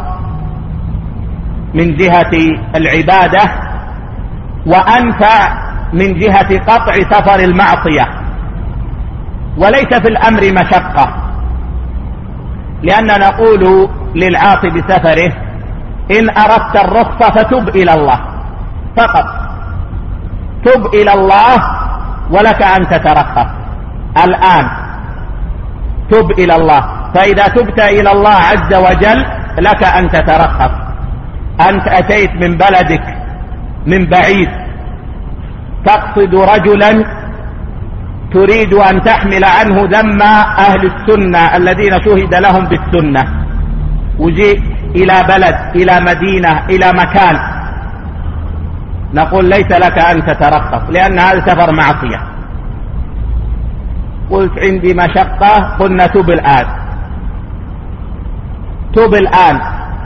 من جهة العبادة وأنفع من جهة قطع سفر المعصية، وليس في الأمر مشقة، لأن نقول للعاصي بسفره إن أردت الرخصة فتب إلى الله فقط، تب إلى الله ولك أن تترخص الآن، تب إلى الله، فإذا تبت إلى الله عز وجل لك أن تترخص. أنت أتيت من بلدك من بعيد تقصد رجلا تريد أن تحمل عنه ذم أهل السنة الذين شهد لهم بالسنة، وجئت إلى بلد إلى مدينة إلى مكان، نقول ليس لك أن تترخص لأن هذا سفر معصية. قلت عندي مشقة، قلنا تب الآن، تب الآن،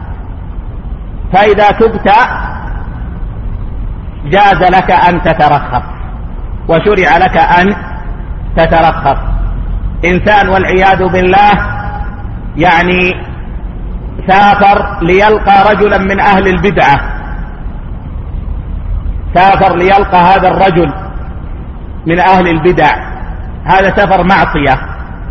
فإذا تبت جاز لك أن تترخص وشرع لك أن تترخص. إنسان والعياذ بالله يعني سافر ليلقى رجلا من أهل البدعة، سافر ليلقى هذا الرجل من أهل البدع، هذا سفر معصية،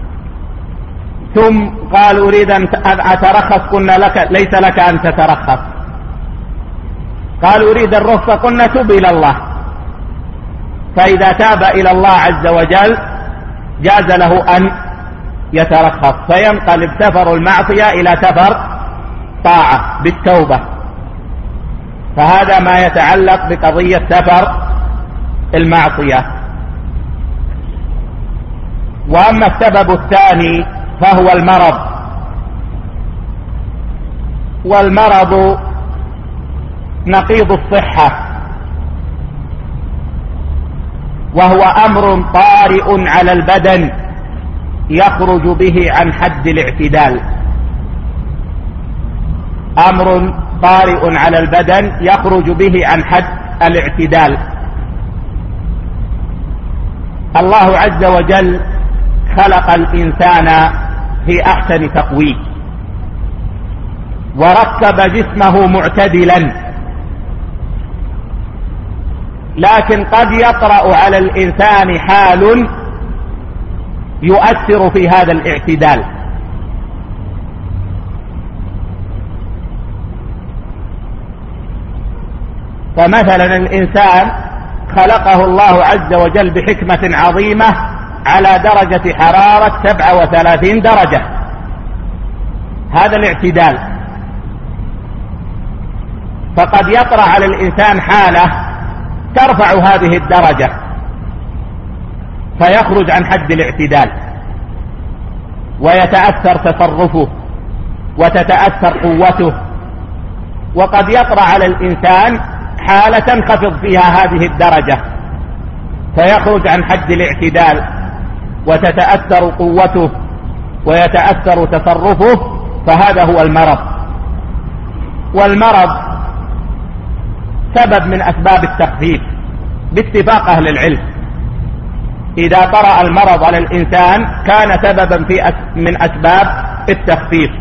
ثم قال أريد أن أترخص، قلنا لك ليس لك أن تترخص، قال أريد الرخصة، قلنا تب إلى الله، فإذا تاب إلى الله عز وجل جاز له أن يترخص، فينقلب سفر المعصية إلى سفر طاعة بالتوبة. فهذا ما يتعلق بقضية سفر المعصية. وأما السبب الثاني فهو المرض، والمرض نقيض الصحة، وهو أمر طارئ على البدن يخرج به عن حد الاعتدال، أمر طارئ على البدن يخرج به عن حد الاعتدال. الله عز وجل خلق الإنسان في أحسن تقويم، وركب جسمه معتدلا، لكن قد يطرأ على الإنسان حال يؤثر في هذا الاعتدال. فمثلا الإنسان خلقه الله عز وجل بحكمة عظيمة على درجة حرارة 37 درجة، هذا الاعتدال، فقد يطرأ على الإنسان حالة ترفع هذه الدرجة فيخرج عن حد الاعتدال ويتأثر تصرفه وتتأثر قوته، وقد يطرأ على الإنسان حالة تنخفض فيها هذه الدرجة فيخرج عن حد الاعتدال وتتأثر قوته ويتأثر تصرفه، فهذا هو المرض. والمرض سبب من أسباب التخفيف باتفاق أهل العلم، إذا طرأ المرض على الإنسان كان سببا من أسباب التخفيف.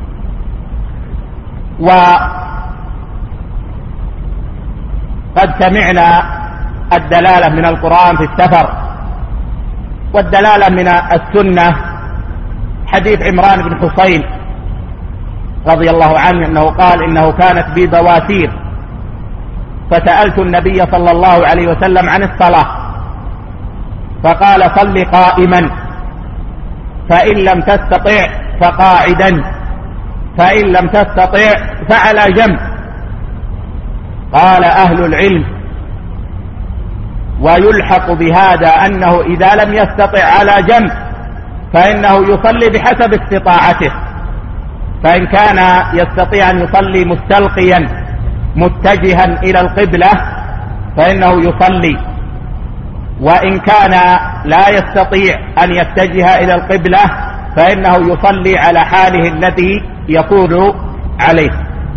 وقد سمعنا الدلالة من القرآن في السفر، والدلالة من السنة حديث عمران بن حصين رضي الله عنه أنه قال إنه كانت بي بواسير فسألت النبي صلى الله عليه وسلم عن الصلاة فقال صل قائما، فإن لم تستطع فقاعدا، فإن لم تستطع فعلى جنب. قال أهل العلم ويلحق بهذا أنه إذا لم يستطع على جنب فإنه يصلي بحسب استطاعته، فإن كان يستطيع أن يصلي مستلقيا متجها إلى القبلة فإنه يصلي، وإن كان لا يستطيع أن يتجه إلى القبلة فإنه يصلي على حاله التي يكون عليه.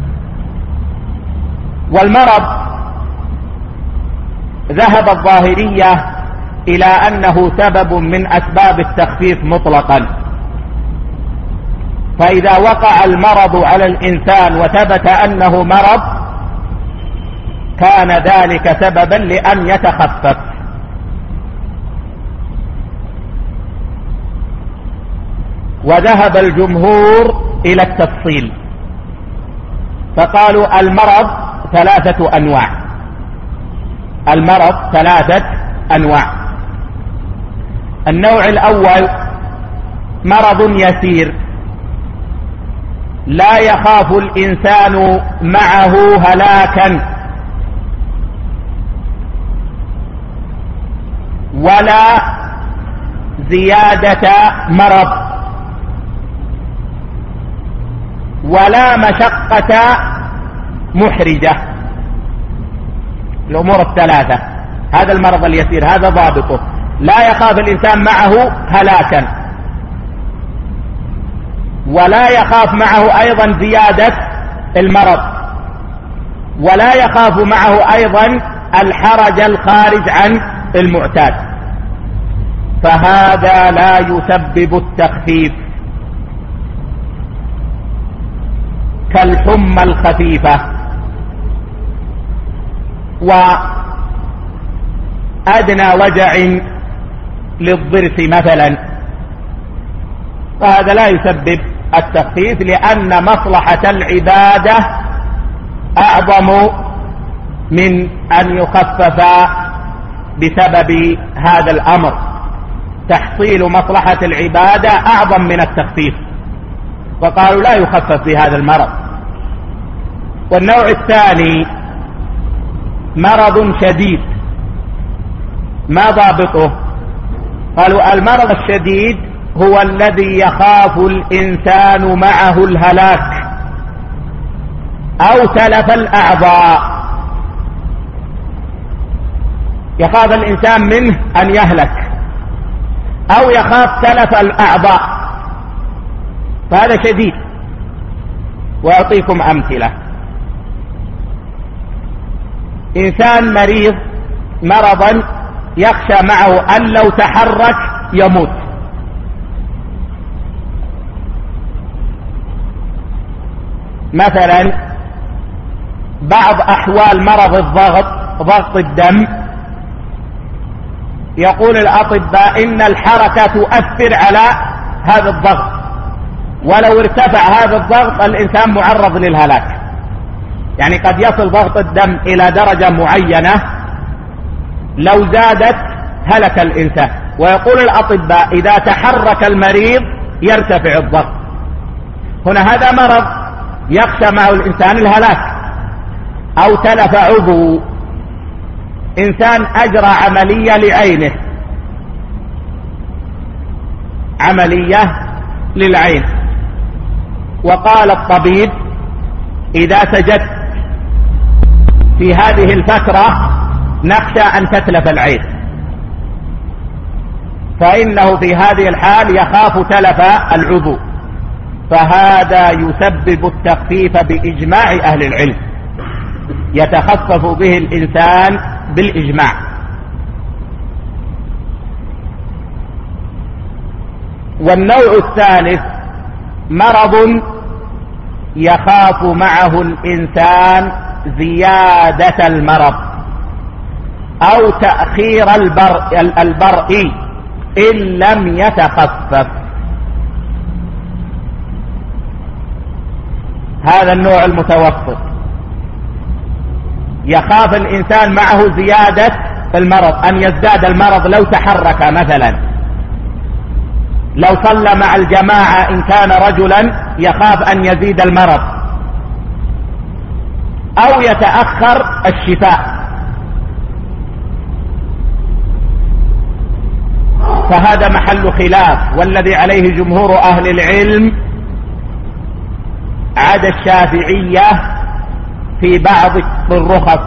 والمرض ذهب الظاهرية إلى أنه سبب من أسباب التخفيف مطلقا، فإذا وقع المرض على الإنسان وثبت أنه مرض كان ذلك سببا لأن يتخفف. وذهب الجمهور إلى التفصيل فقالوا المرض ثلاثة أنواع، المرض ثلاثة أنواع. النوع الأول مرض يسير لا يخاف الإنسان معه هلاكا ولا زيادة مرض ولا مشقة محرجة، الأمور الثلاثة. هذا المرض اليسير هذا ضابطه، لا يخاف الإنسان معه هلاكا ولا يخاف معه أيضا زيادة المرض ولا يخاف معه أيضا الحرج الخارج عن المعتاد، فهذا لا يسبب التخفيف كالحمى الخفيفة وأدنى وجع للضرس مثلا، فهذا لا يسبب التخفيف لأن مصلحة العبادة أعظم من أن يخفف بسبب هذا الأمر، تحصيل مصلحة العبادة أعظم من التخفيف، وقالوا لا يخفف بهذا المرض. والنوع الثاني مرض شديد، ما ضابطه؟ قالوا المرض الشديد هو الذي يخاف الإنسان معه الهلاك أو تلف الأعضاء، يخاف الإنسان منه أن يهلك أو يخاف تلف الأعضاء، فهذا شديد. وأعطيكم أمثلة. إنسان مريض مرضا يخشى معه أن لو تحرك يموت، مثلا بعض أحوال مرض الضغط، ضغط الدم، يقول الأطباء إن الحركة تؤثر على هذا الضغط، ولو ارتفع هذا الضغط الإنسان معرض للهلاك، يعني قد يصل ضغط الدم إلى درجة معينة لو زادت هلك الإنسان. ويقول الأطباء إذا تحرك المريض يرتفع الضغط. هنا هذا مرض يخشى معه الإنسان الهلاك أو تلف عضو، إنسان أجرى عملية لعينه، عملية للعين، وقال الطبيب إذا سجدت في هذه الفترة نخشى أن تتلف العين، فإنه في هذه الحال يخاف تلف العضو، فهذا يسبب التخفيف بإجماع أهل العلم، يتخفف به الإنسان بالإجماع. والنوع الثالث مرض يخاف معه الإنسان زيادة المرض أو تأخير البرء إن لم يتخفف، هذا النوع المتوسط. يخاف الإنسان معه زيادة المرض، أن يزداد المرض لو تحرك مثلا، لو صلى مع الجماعة إن كان رجلا يخاف أن يزيد المرض أو يتأخر الشفاء، فهذا محل خلاف، والذي عليه جمهور أهل العلم عدا الشافعية في بعض الرخص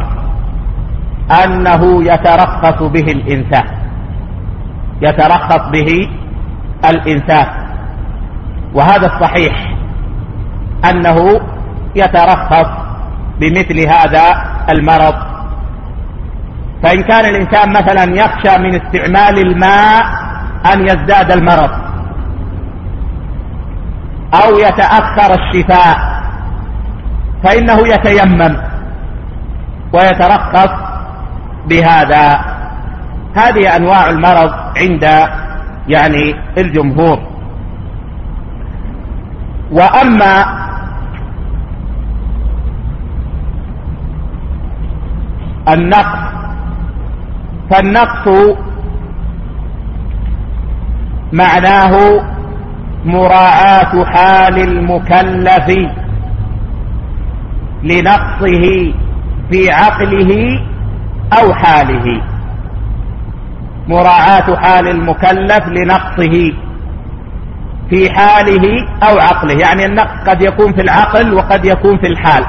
أنه يترخص به الإنسان، يترخص به الإنسان، وهذا الصحيح أنه يترخص بمثل هذا المرض. فإن كان الإنسان مثلا يخشى من استعمال الماء أن يزداد المرض أو يتأخر الشفاء فإنه يتيمم ويترخص بهذا. هذه أنواع المرض عند يعني الجمهور. وأما النقص فالنقص معناه مراعاة حال المكلف لنقصه في عقله أو حاله، مراعاة حال المكلف لنقصه في حاله أو عقله، يعني النقص قد يكون في العقل وقد يكون في الحال.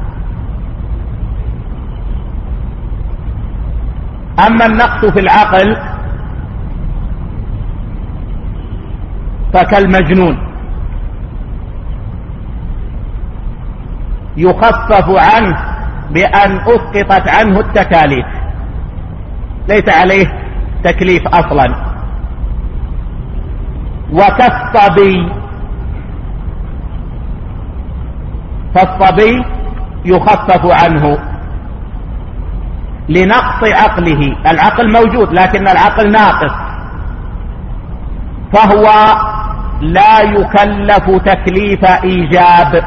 أما النقص في العقل فكالمجنون يخفف عنه بأن أسقطت عنه التكاليف، ليس عليه تكليف أصلا. وكالصبي، فالصبي يخفف عنه لنقص عقله، العقل موجود لكن العقل ناقص، فهو لا يكلف تكليف إيجاب،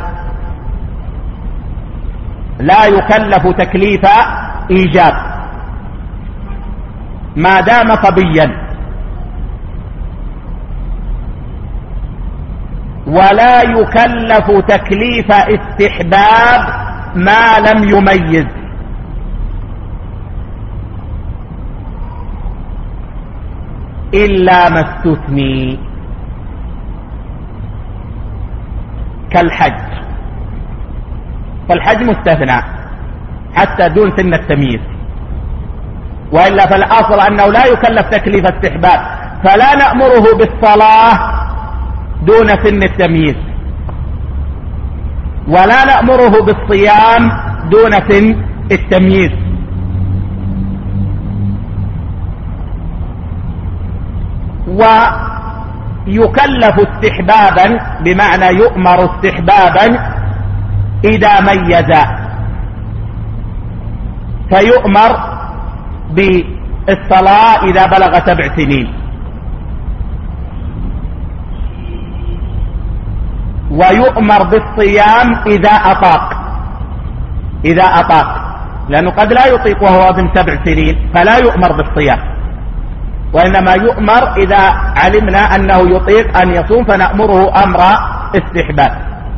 لا يكلف تكليف إيجاب ما دام صبيا، ولا يكلف تكليف استحباب ما لم يميز، إلا ما استثني كالحج، فالحج مستثنى حتى دون سن التمييز، وإلا فالأصل أنه لا يكلف تكليف استحباب، فلا نأمره بالصلاة دون سن التمييز، ولا نأمره بالصيام دون سن التمييز. ويكلف استحبابا بمعنى يؤمر استحبابا إذا ميز، فيؤمر بالصلاة إذا بلغ 7 سنين، ويؤمر بالصيام إذا أطاق، لأنه قد لا يطيق وهو ابن 7 سنين فلا يؤمر بالصيام، وإنما يؤمر إذا علمنا أنه يطيق أن يصوم فنأمره أمر استحباب.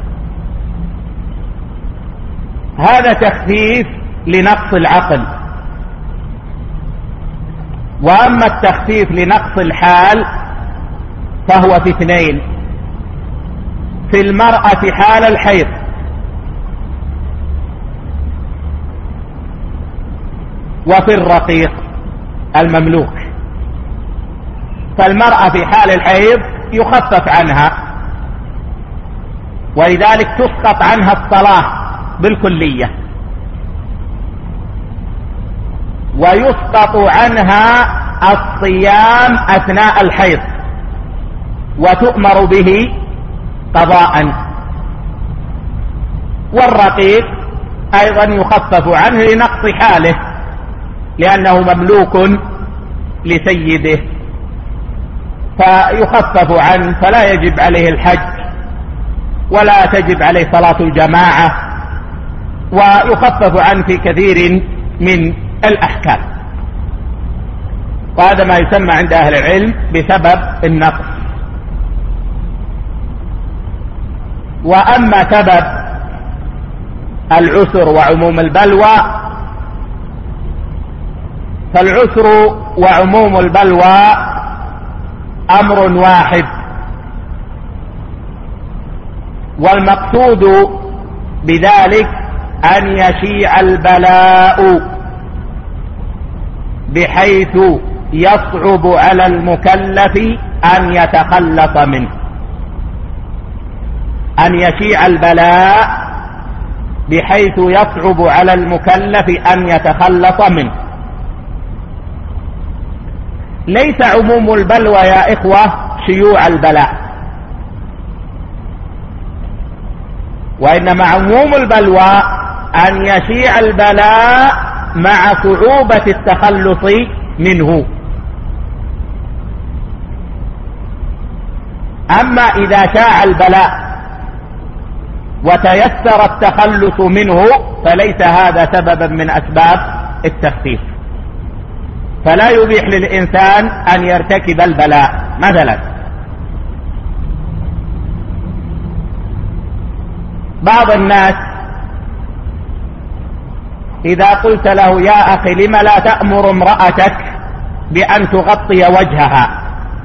هذا تخفيف لنقص العقل. وأما التخفيف لنقص الحال فهو في 2: في المرأة حال الحيض، وفي الرقيق المملوك. فالمرأة في حال الحيض يخفف عنها، ولذلك تسقط عنها الصلاة بالكلية، ويسقط عنها الصيام أثناء الحيض، وتؤمر به قضاء. والرقيق أيضا يخفف عنه لنقص حاله، لأنه مملوك لسيده، فيخفف عنه، فلا يجب عليه الحج ولا تجب عليه صلاة الجماعة، ويخفف عنه في كثير من الأحكام. وهذا ما يسمى عند أهل العلم بسبب النقص. وأما سبب العسر وعموم البلوى، فالعسر وعموم البلوى أمر واحد، والمقصود بذلك أن يشيع البلاء بحيث يصعب على المكلف أن يتخلص منه، أن يشيع البلاء بحيث يصعب على المكلف أن يتخلص منه. ليس عموم البلوى يا إخوة شيوع البلاء، وإنما عموم البلوى أن يشيع البلاء مع صعوبة التخلص منه. أما إذا شاع البلاء وتيسر التخلص منه فليس هذا سببا من أسباب التخفيف، فلا يبيح للإنسان أن يرتكب البلاء. مثلا بعض الناس إذا قلت له يا أخي لم لا تأمر امرأتك بأن تغطي وجهها،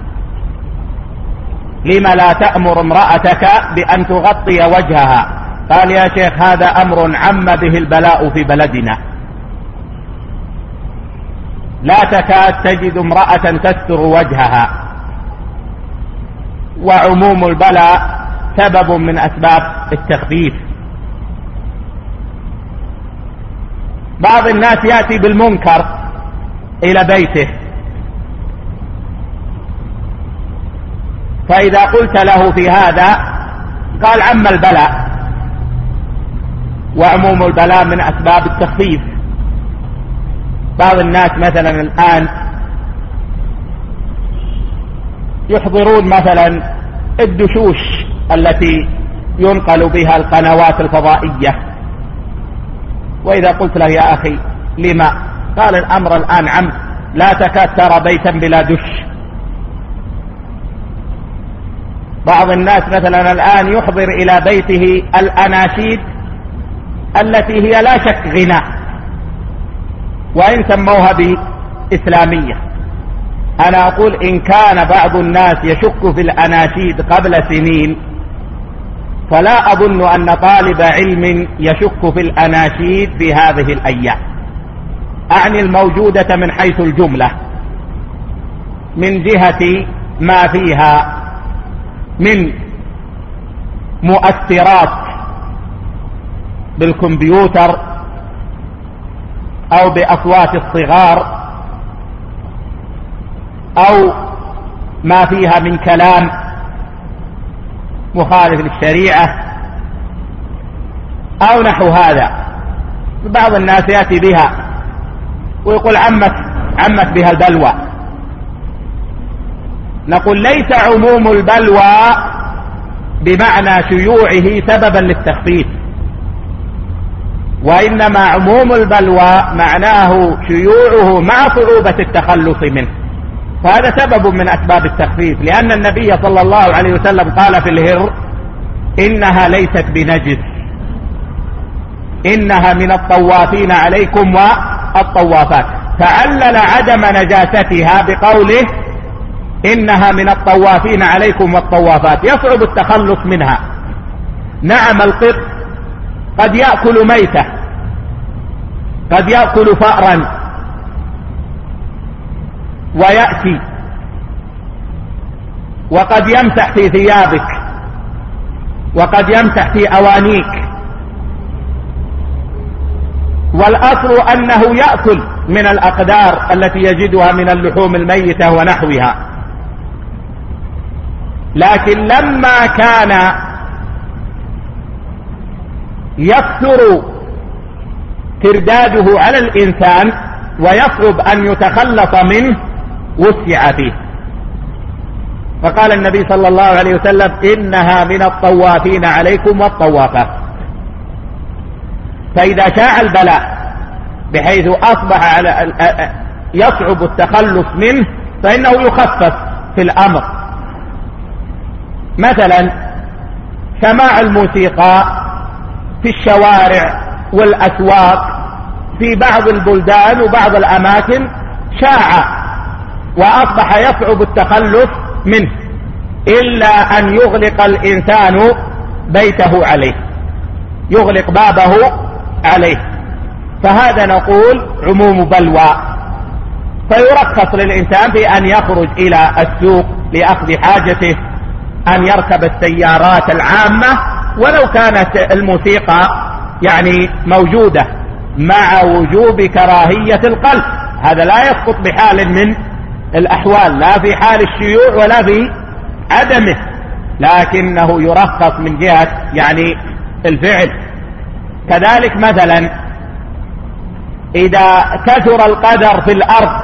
لم لا تأمر امرأتك بأن تغطي وجهها؟ قال يا شيخ هذا أمر عم به البلاء في بلدنا، لا تكاد تجد امرأة تستر وجهها، وعموم البلاء سبب من أسباب التخفيف. بعض الناس يأتي بالمنكر إلى بيته، فإذا قلت له في هذا قال عم البلاء، وعموم البلاء من أسباب التخفيف. بعض الناس مثلا الآن يحضرون مثلا الدشوش التي ينقل بها القنوات الفضائية، وإذا قلت له يا أخي لما؟ قال الأمر الآن عم، لا تكاد ترى بيتا بلا دش. بعض الناس مثلا الآن يحضر إلى بيته الأناشيد التي هي لا شك غناء، وإن سموها بإسلامية. أنا أقول إن كان بعض الناس يشك في الأناشيد قبل سنين، فلا أظن أن طالب علم يشك في الأناشيد في هذه الأيام، أعني الموجودة من حيث الجملة، من جهة ما فيها من مؤثرات بالكمبيوتر أو بأصوات الصغار أو ما فيها من كلام مخالف للشريعة أو نحو هذا. بعض الناس يأتي بها ويقول عمت بها البلوى. نقول ليس عموم البلوى بمعنى شيوعه سببا للتخفيف، وإنما عموم البلوى معناه شيوعه مع صعوبة التخلص منه، فهذا سبب من أسباب التخفيف. لأن النبي صلى الله عليه وسلم قال في الهر إنها ليست بنجس، إنها من الطوافين عليكم والطوافات، فعلل عدم نجاستها بقوله إنها من الطوافين عليكم والطوافات، يصعب التخلص منها. نعم القط قد يأكل ميتة، قد يأكل فأرا ويأتي، وقد يمسح في ثيابك، وقد يمسح في أوانيك، والأصل أنه يأكل من الأقدار التي يجدها من اللحوم الميتة ونحوها. لكن لما كان يكثر ترداده على الإنسان ويصعب أن يتخلص منه وسع فيه، فقال النبي صلى الله عليه وسلم إنها من الطوافين عليكم والطوافات. فإذا شاع البلاء بحيث أصبح يصعب التخلص منه فإنه يخفف في الأمر. مثلا سماع الموسيقى في الشوارع والأسواق في بعض البلدان وبعض الأماكن شاع، وأصبح يصعب التخلص منه إلا أن يغلق الإنسان بيته عليه، يغلق بابه عليه، فهذا نقول عموم بلوى. فيرخص للإنسان في أن يخرج إلى السوق لأخذ حاجته، أن يركب السيارات العامة ولو كانت الموسيقى يعني موجودة، مع وجوب كراهية القلب. هذا لا يسقط بحال من الأحوال، لا في حال الشيوع ولا في عدمه، لكنه يرخص من جهة يعني الفعل. كذلك مثلا إذا كثر القدر في الأرض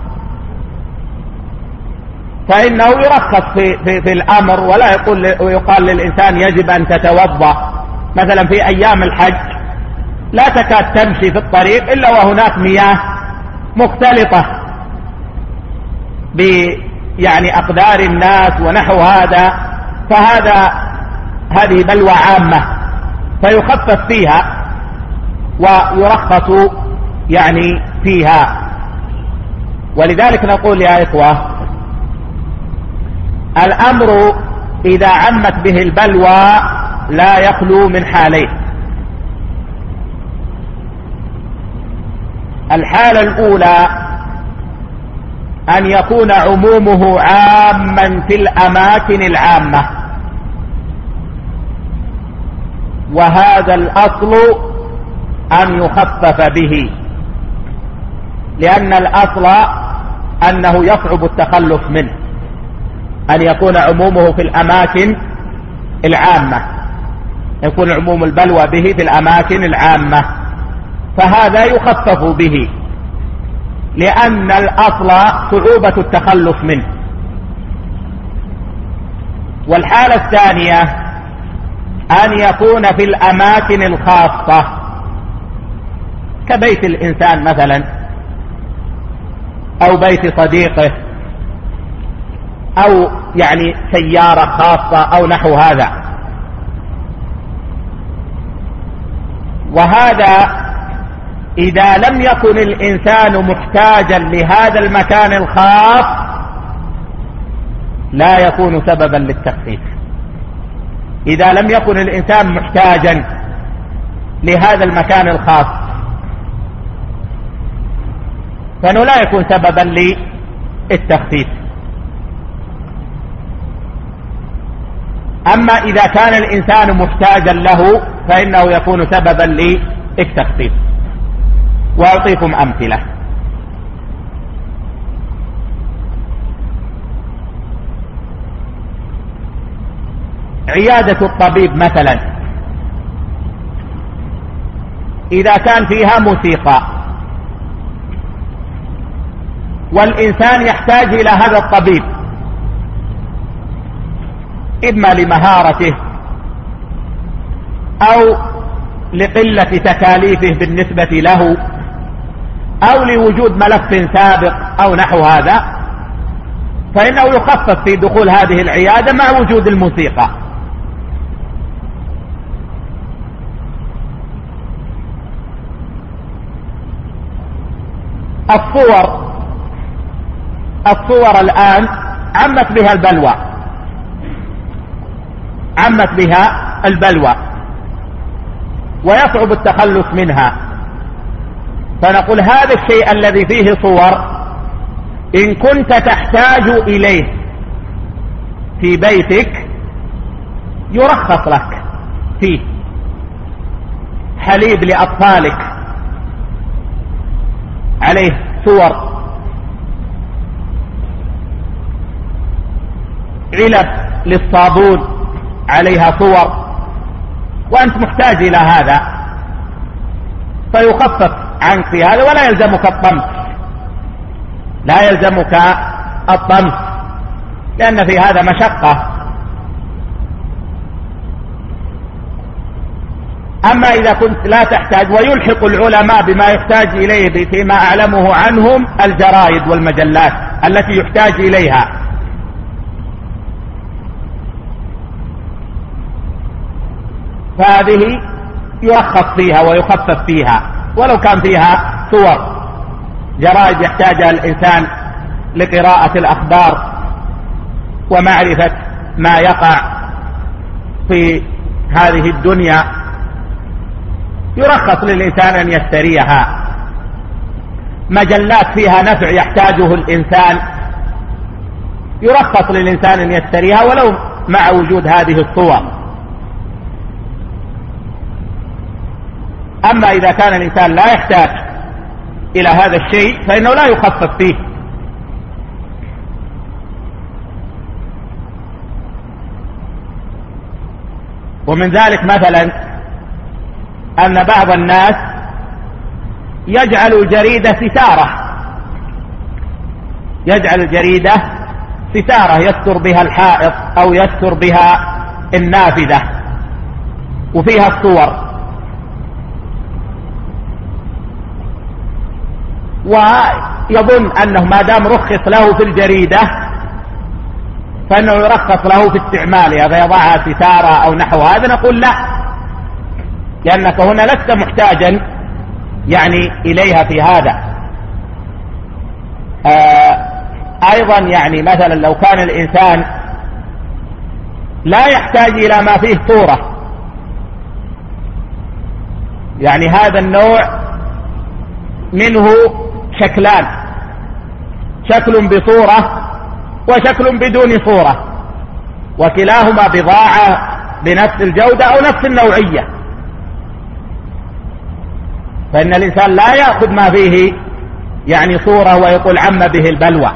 فإنه يرخص في الأمر، ولا يقال للإنسان يجب أن تتوضأ. مثلا في أيام الحج لا تكاد تمشي في الطريق إلا وهناك مياه مختلطة يعني أقدار الناس ونحو هذا، هذه بلوى عامة فيخفف فيها ويرخص يعني فيها. ولذلك نقول يا إخوة الأمر إذا عمت به البلوى لا يخلو من حالين. الحالة الأولى أن يكون عمومه عاما في الأماكن العامة، وهذا الأصل أن يخفف به، لأن الأصل أنه يصعب التخلص منه، أن يكون عمومه في الأماكن العامة، يكون عموم البلوى به في الأماكن العامة، فهذا يخفف به لأن الأصل صعوبة التخلص منه. والحالة الثانية أن يكون في الأماكن الخاصة كبيت الإنسان مثلا أو بيت صديقه أو يعني سيارة خاصة أو نحو هذا. وهذا إذا لم يكن الإنسان محتاجا لهذا المكان الخاص لا يكون سببا للتخفيف. إذا لم يكن الإنسان محتاجا لهذا المكان الخاص فإنه لا يكون سببا للتخفيف. أما إذا كان الإنسان محتاجا له فإنه يكون سببا للتخفيف. وأعطيكم أمثلة. عيادة الطبيب مثلا إذا كان فيها موسيقى والإنسان يحتاج إلى هذا الطبيب إما لمهارته أو لقلة تكاليفه بالنسبة له أو لوجود ملف سابق أو نحو هذا، فإنه يخفف في دخول هذه العيادة مع وجود الموسيقى. الصور الآن عمت بها البلوى، عمت بها البلوى ويصعب التخلص منها، فنقول هذا الشيء الذي فيه صور إن كنت تحتاج إليه في بيتك يرخص لك فيه. حليب لأطفالك عليه صور، علب للصابون عليها صور، وأنت محتاج إلى هذا فيخفف عنك في هذا ولا يلزمك الطمس، لا يلزمك الطمس لأن في هذا مشقة. أما إذا كنت لا تحتاج، ويلحق العلماء بما يحتاج إليه فيما أعلمه عنهم الجرائد والمجلات التي يحتاج إليها، فهذه يرخص فيها ويخفف فيها ولو كان فيها صور. جرائد يحتاجها الإنسان لقراءة الأخبار ومعرفة ما يقع في هذه الدنيا يرخص للإنسان أن يشتريها. مجلات فيها نفع يحتاجه الإنسان يرخص للإنسان أن يشتريها ولو مع وجود هذه الصور. أما إذا كان الإنسان لا يحتاج إلى هذا الشيء فإنه لا يخفف فيه. ومن ذلك مثلا أن بعض الناس يجعل الجريدة ستارة، يجعل الجريدة ستارة يستر بها الحائط أو يستر بها النافذة وفيها الصور، ويظن أنه ما دام رخص له في الجريدة فإنه يرخص له في استعمالها فيضعها ستارة أو نحو هذا. نقول لا، لأنك هنا لست محتاجا يعني إليها في هذا. أيضا يعني مثلا لو كان الإنسان لا يحتاج إلى ما فيه صورة، يعني هذا النوع منه شكلان، شكل بصورة وشكل بدون صورة، وكلاهما بضاعة بنفس الجودة أو نفس النوعية، فإن الإنسان لا يأخذ ما فيه يعني صورة ويقول عم به البلوى.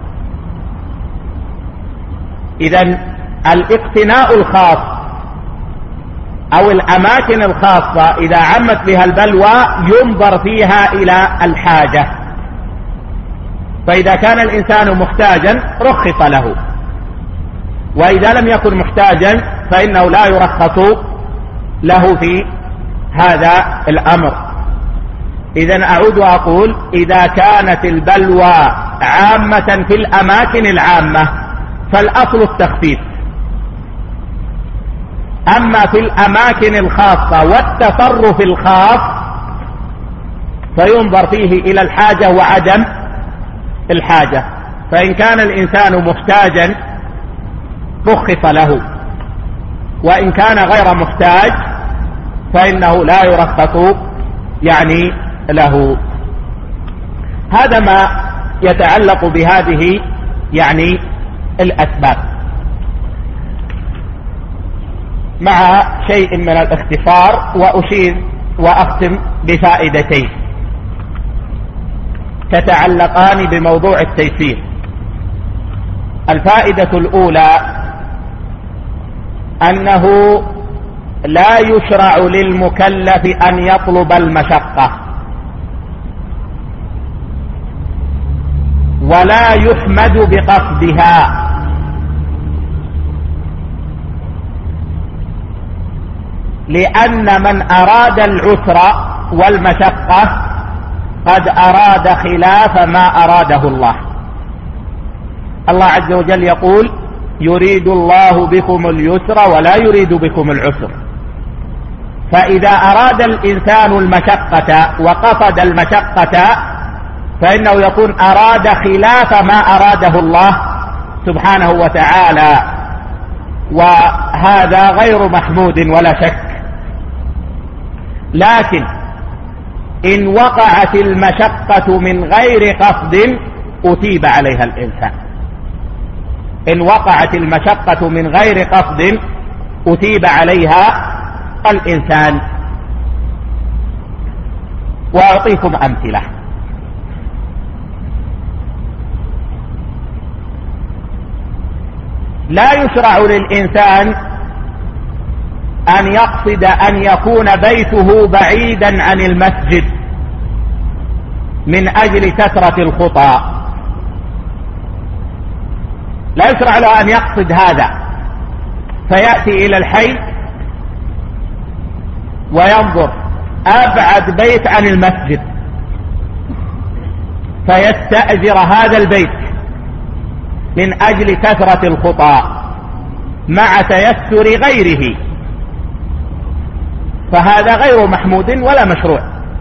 إذن الاقتناء الخاص أو الأماكن الخاصة إذا عمت بها البلوى ينظر فيها إلى الحاجة، فإذا كان الإنسان محتاجا رخص له، وإذا لم يكن محتاجا فإنه لا يرخص له في هذا الأمر. إذن أعود وأقول إذا كانت البلوى عامة في الأماكن العامة فالأصل التخفيف، أما في الأماكن الخاصة والتصرف الخاص فينظر فيه إلى الحاجة وعدم الحاجة، فإن كان الإنسان محتاجا رخص له، وإن كان غير محتاج فإنه لا يرخص يعني له. هذا ما يتعلق بهذه يعني الأسباب، مع شيء من الاختصار، وأشير وأختم بفائدتين تتعلقان بموضوع التيسير. الفائدة الأولى أنه لا يشرع للمكلف أن يطلب المشقة، ولا يحمد بقصدها، لأن من أراد العسر والمشقة قد أراد خلاف ما أراده الله. الله عز وجل يقول يريد الله بكم اليسر ولا يريد بكم العسر، فإذا أراد الإنسان المشقة وقصد المشقة فإنه يكون أراد خلاف ما أراده الله سبحانه وتعالى، وهذا غير محمود ولا شك. لكن إن وقعت المشقة من غير قصد أثيب عليها الإنسان، إن وقعت المشقة من غير قصد أثيب عليها الإنسان. وأعطيكم أمثلة. لا يشرع للإنسان أن يقصد أن يكون بيته بعيدا عن المسجد من أجل كثرة الخطى، لا يشرع له أن يقصد هذا فيأتي إلى الحي وينظر أبعد بيت عن المسجد فيستأجر هذا البيت من أجل كثرة الخطى مع تيسر غيره، فهذا غير محمود ولا مشروع.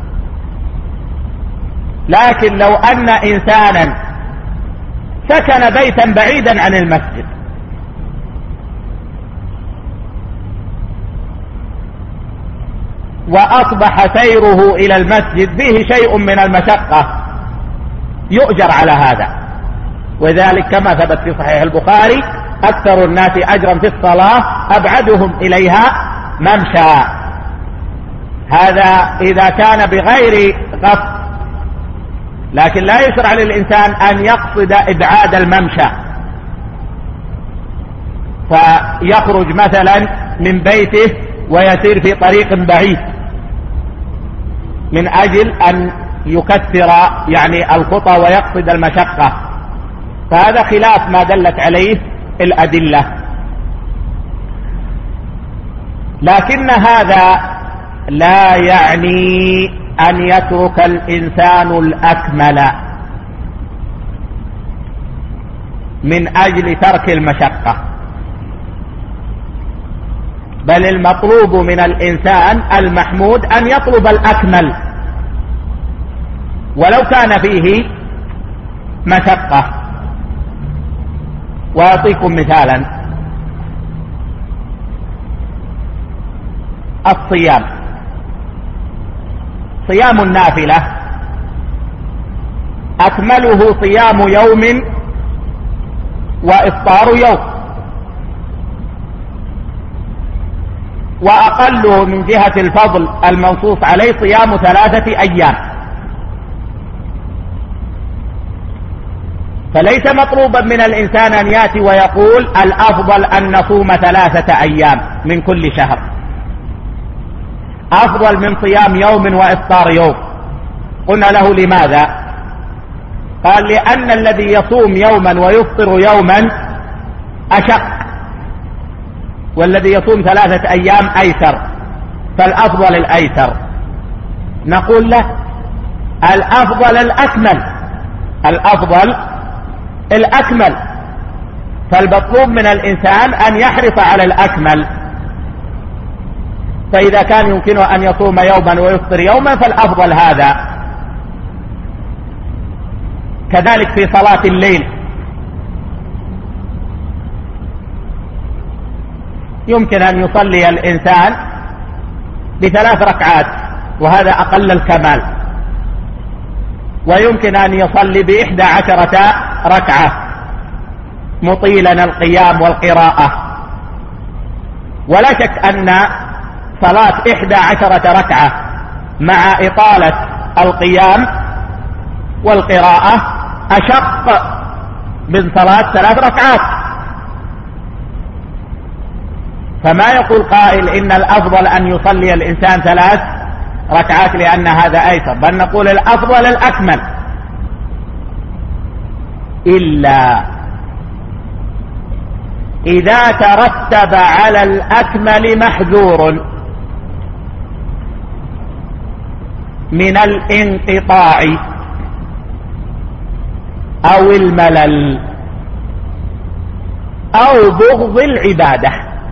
لكن لو أن إنسانا سكن بيتا بعيدا عن المسجد وأصبح سيره إلى المسجد فيه شيء من المشقة يؤجر على هذا. وذلك كما ثبت في صحيح البخاري: أكثر الناس أجرا في الصلاة أبعدهم إليها ممشى. هذا إذا كان بغير قصد، لكن لا يشرع للإنسان أن يقصد إبعاد الممشى، فيخرج مثلا من بيته ويسير في طريق بعيد من أجل أن يكثر يعني الخطى ويقصد المشقة، فهذا خلاف ما دلت عليه الأدلة. لكن هذا لا يعني أن يترك الإنسان الأكمل من أجل ترك المشقة، بل المطلوب من الإنسان المحمود أن يطلب الأكمل ولو كان فيه مشقة. وأعطيكم مثالا: الصيام، صيام النافلة أكمله صيام يوم وإفطار يوم، وأقله من جهة الفضل المنصوص عليه صيام 3 أيام. فليس مطلوبا من الإنسان أن يأتي ويقول الأفضل أن نصوم 3 أيام من كل شهر، أفضل من صيام يوم وإفطار يوم. قلنا له: لماذا؟ قال: لأن الذي يصوم يوما ويفطر يوما أشق، والذي يصوم 3 أيام أيسر، فالأفضل الأيسر. نقول له: الأفضل الأكمل، الأفضل الأكمل، فالمطلوب من الإنسان أن يحرص على الأكمل. فإذا كان يمكنه أن يصوم يوما ويفطر يوما فالأفضل هذا. كذلك في صلاة الليل، يمكن أن يصلي الإنسان ب3 ركعات وهذا أقل الكمال، ويمكن أن يصلي ب11 ركعة مطيلا القيام والقراءة. ولا شك أن صلاة 11 ركعة مع إطالة القيام والقراءة أشق من صلاة 3 ركعات. فما يقول قائل إن الأفضل أن يصلي الإنسان 3 ركعات لأن هذا أيسر، بل نقول الأفضل الأكمل، إلا إذا ترتب على الأكمل محذور من الانقطاع أو الملل أو بغض العبادة.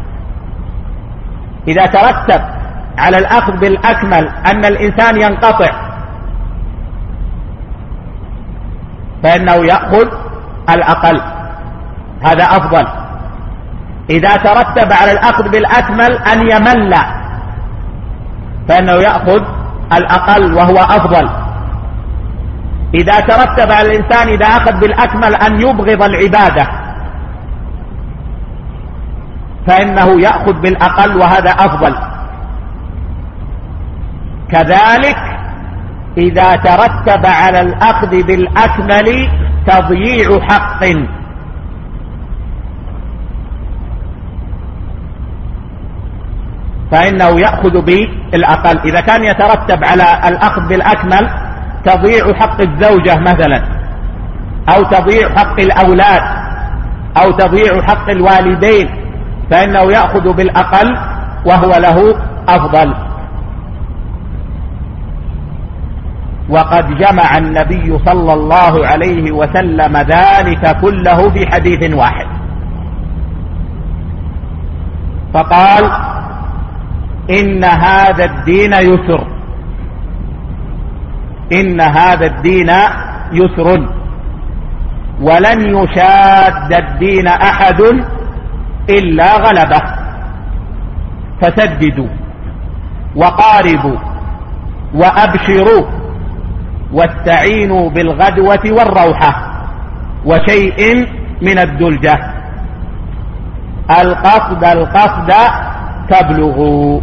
إذا ترتب على الأخذ بالأكمل أن الإنسان ينقطع فإنه يأخذ الأقل، هذا أفضل. إذا ترتب على الأخذ بالأكمل أن يمل فإنه يأخذ الأقل وهو أفضل. إذا ترتب على الإنسان إذا أخذ بالأكمل أن يبغض العبادة فإنه يأخذ بالأقل وهذا أفضل. كذلك إذا ترتب على الأخذ بالأكمل تضييع حق فإنه يأخذ بالأقل. إذا كان يترتب على الأخذ بالأكمل تضييع حق الزوجة مثلا، أو تضييع حق الأولاد، أو تضييع حق الوالدين، فإنه يأخذ بالأقل وهو له أفضل. وقد جمع النبي صلى الله عليه وسلم ذلك كله في حديث واحد، فقال: إن هذا الدين يسر، إن هذا الدين يسر ولن يشاد الدين أحد إلا غلبه، فسددوا وقاربوا وأبشروا واستعينوا بالغدوة والروحة وشيء من الدلجة. القصد تبلغوا.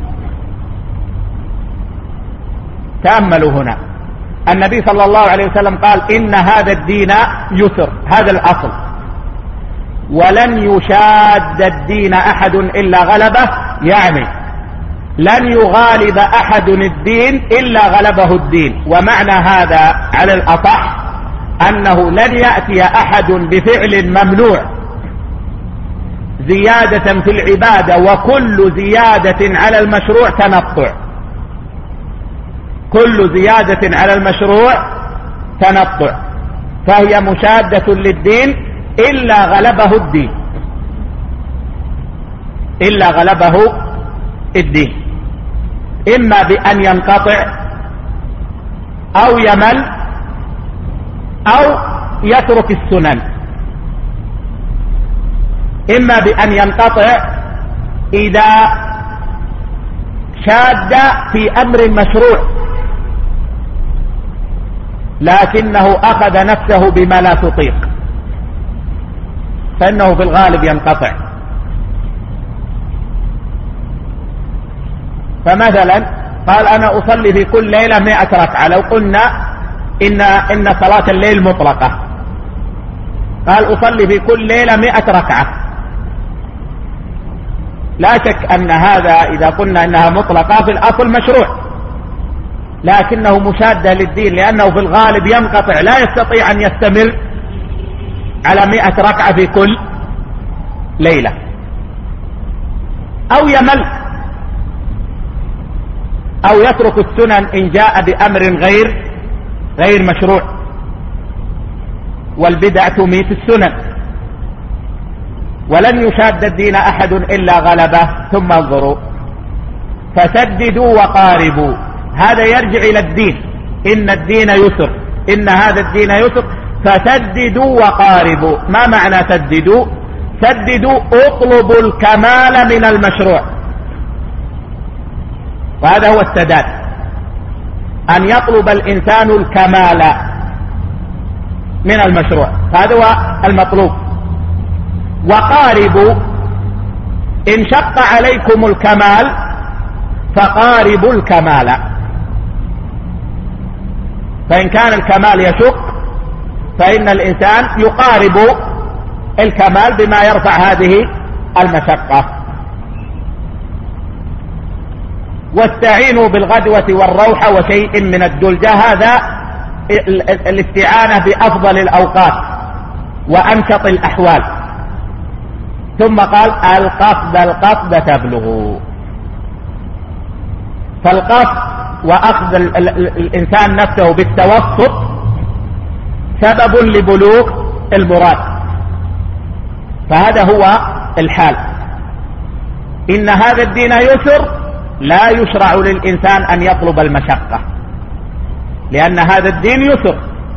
تأملوا هنا، النبي صلى الله عليه وسلم قال إن هذا الدين يسر، هذا الأصل، ولن يشاد الدين أحد إلا غلبه، يعني لن يغالب أحد الدين إلا غلبه الدين. ومعنى هذا على الأصح أنه لن يأتي أحد بفعل ممنوع زيادة في العبادة، وكل زيادة على المشروع تنطع، كل زيادة على المشروع تنطع، فهي مشادة للدين إلا غلبه الدين، إلا غلبه الدين، إما بأن ينقطع أو يمل أو يترك السنن. إما بأن ينقطع إذا شاد في أمر مشروع لكنه أخذ نفسه بما لا تطيق، فإنه في الغالب ينقطع. فمثلا قال أنا أصلي في كل ليلة 100 ركعة، لو قلنا إن صلاة الليل مطلقة، قال أصلي في كل ليلة 100 ركعة، لا شك أن هذا إذا قلنا إنها مطلقة في الأصل مشروع، لكنه مشادة للدين لأنه في الغالب ينقطع، لا يستطيع أن يستمر على 100 ركعة في كل ليلة، أو يمل أو يترك السنن إن جاء بأمر غير مشروع، والبدع تميت السنن. ولن يشاد الدين أحد إلا غلبه. ثم انظروا، فسددوا وقاربوا، هذا يرجع إلى الدين، إن الدين يسر، إن هذا الدين يسر، فسددوا وقاربوا. ما معنى سددوا؟ سددوا اطلبوا الكمال من المشروع، وهذا هو السداد، أن يطلب الإنسان الكمال من المشروع، هذا هو المطلوب. وقاربوا، إن شق عليكم الكمال فقاربوا الكمال، فإن كان الكمال يشق فإن الإنسان يقارب الكمال بما يرفع هذه المشقة. واستعينوا بالغدوة والروحة وشيء من الدلجة، هذا الاستعانة بأفضل الأوقات وأنشط الأحوال. ثم قال القصد تبلغ. فالقصد وأخذ الإنسان نفسه بالتوسط سبب لبلوغ المراد، فهذا هو الحال. إن هذا الدين يسر، لا يشرع للإنسان أن يطلب المشقة، لأن هذا الدين يسر.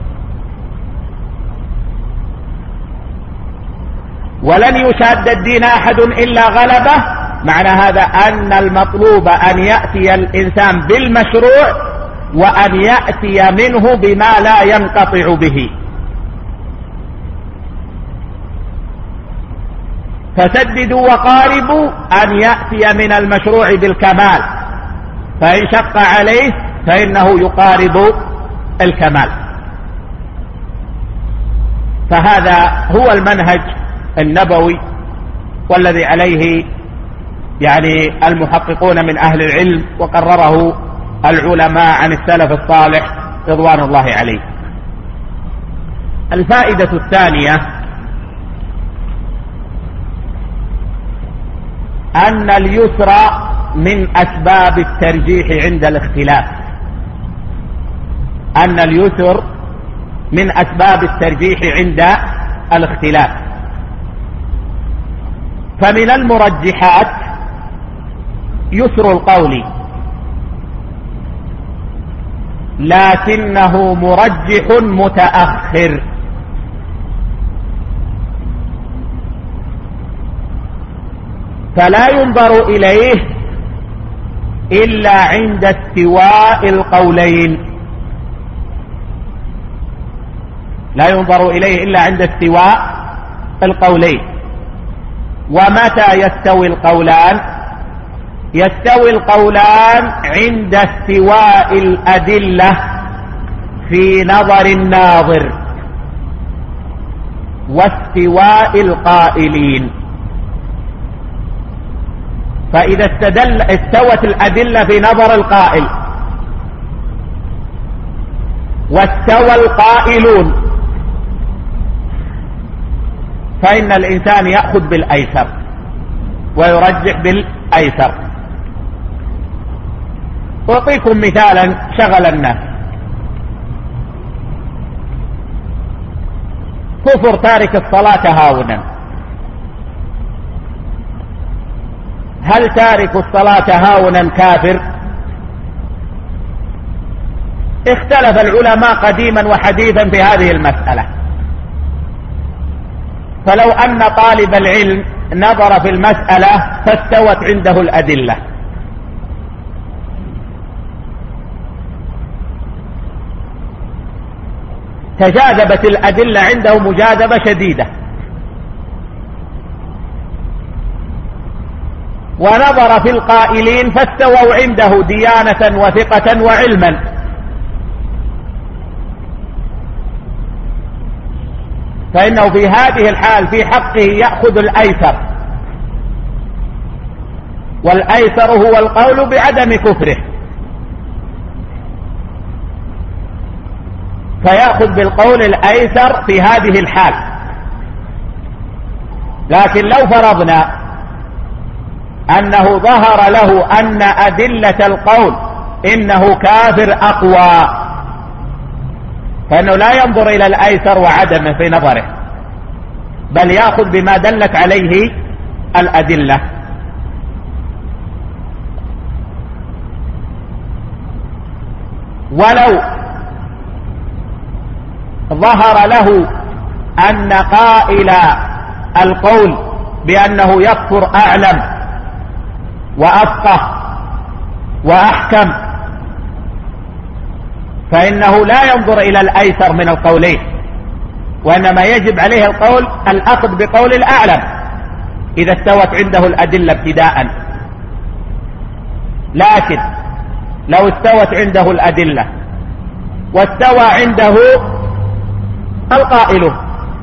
ولن يشاد الدين أحد إلا غلبه، معنى هذا أن المطلوب أن يأتي الإنسان بالمشروع وأن يأتي منه بما لا ينقطع به. فسددوا وقاربوا، أن يأتي من المشروع بالكمال، فإن شق عليه فإنه يقارب الكمال. فهذا هو المنهج النبوي، والذي عليه يعني المحققون من أهل العلم، وقرره العلماء عن السلف الصالح رضوان الله عليه. الفائدة الثانية أن اليسر من أسباب الترجيح عند الاختلاف، أن اليسر من أسباب الترجيح عند الاختلاف. فمن المرجحات يسر القول، لكنه مرجح متأخر، فلا ينظر إليه إلا عند استواء القولين، لا ينظر إليه إلا عند استواء القولين. ومتى يستوي القولان؟ يستوي القولان عند استواء الأدلة في نظر الناظر واستواء القائلين. فإذا استوت الأدلة في نظر القائل واستوى القائلون فإن الإنسان يأخذ بالأيسر ويرجح بالأيسر. أعطيكم مثالا شغل الناس: كفر تارك الصلاة تهاونا. هل تارك الصلاة تهاونا كافر؟ اختلف العلماء قديما وحديثا في هذه المسألة. فلو أن طالب العلم نظر في المسألة فاستوت عنده الأدلة، تجاذبت الأدلة عنده مجاذبة شديدة، ونظر في القائلين فاستووا عنده ديانة وثقة وعلما، فإنه في هذه الحال في حقه يأخذ الأيسر، والأيسر هو القول بعدم كفره، فيأخذ بالقول الأيسر في هذه الحال. لكن لو فرضنا أنه ظهر له أن أدلة القول إنه كافر أقوى، فإنه لا ينظر إلى الأيسر وعدمه في نظره، بل يأخذ بما دلت عليه الأدلة. ولو ظهر له أن قائل القول بأنه يكفر أعلم وأفقه وأحكم، فإنه لا ينظر إلى الأيسر من القولين، وإنما يجب عليه الأخذ بقول الأعلم إذا استوت عنده الأدلة ابتداء. لكن لو استوت عنده الأدلة واستوى عنده القائل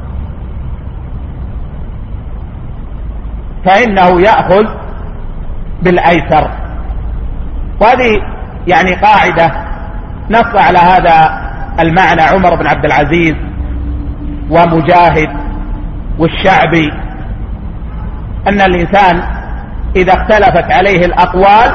فإنه يأخذ بالأيسر. وهذه يعني قاعدة نص على هذا المعنى عمر بن عبد العزيز ومجاهد والشعبي، أن الإنسان إذا اختلفت عليه الأقوال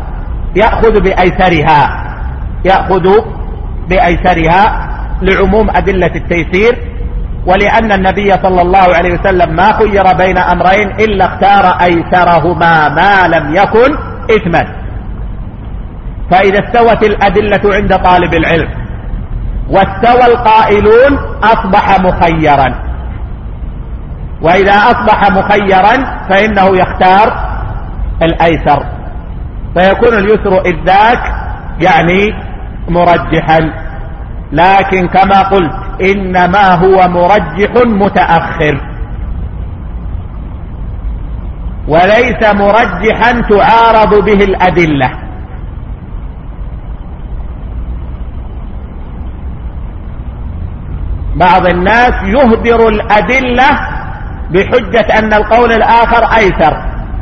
يأخذ بأيسرها لعموم أدلة التيسير، ولأن النبي صلى الله عليه وسلم ما خير بين أمرين إلا اختار أيسرهما ما لم يكن إثما. فإذا استوت الأدلة عند طالب العلم واستوى القائلون أصبح مخيرا، وإذا أصبح مخيرا فإنه يختار الأيسر، فيكون اليسر إذ ذاك يعني مرجحا. لكن كما قلت إنما هو مرجح متأخر، وليس مرجحا تعارض به الأدلة. بعض الناس يهدر الأدلة بحجة أن القول الآخر أيسر،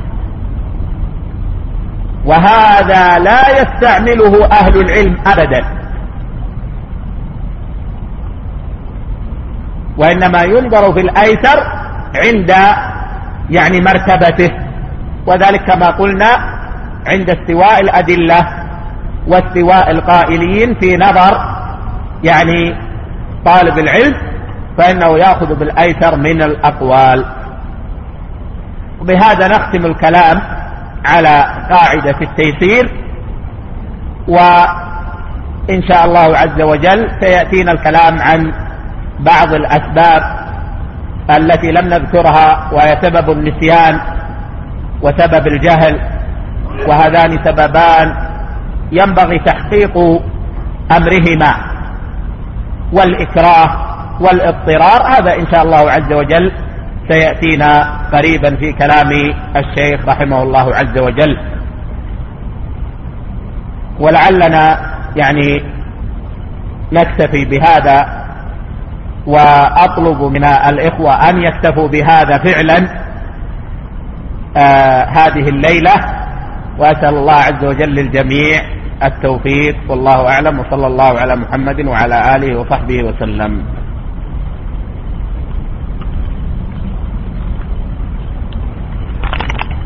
وهذا لا يستعمله أهل العلم أبدا، وإنما ينظر في الأيسر عند يعني مرتبته، وذلك كما قلنا عند استواء الأدلة واستواء القائلين في نظر يعني طالب العلم، فإنه يأخذ بالأيسر من الأقوال. وبهذا نختم الكلام على قاعدة التيسير، وإن شاء الله عز وجل سيأتينا الكلام عن بعض الأسباب التي لم نذكرها، وهي سبب النسيان وسبب الجهل وهذان سببان ينبغي تحقيق أمرهما، والإكراه والاضطرار هذا إن شاء الله عز وجل سيأتينا قريبا في كلام الشيخ رحمه الله عز وجل. ولعلنا يعني نكتفي بهذا، وأطلب من الإخوة أن يكتفوا بهذا فعلا هذه الليلة، وأسأل الله عز وجل للجميع التوفيق، والله أعلم، وصلى الله على محمد وعلى آله وصحبه وسلم.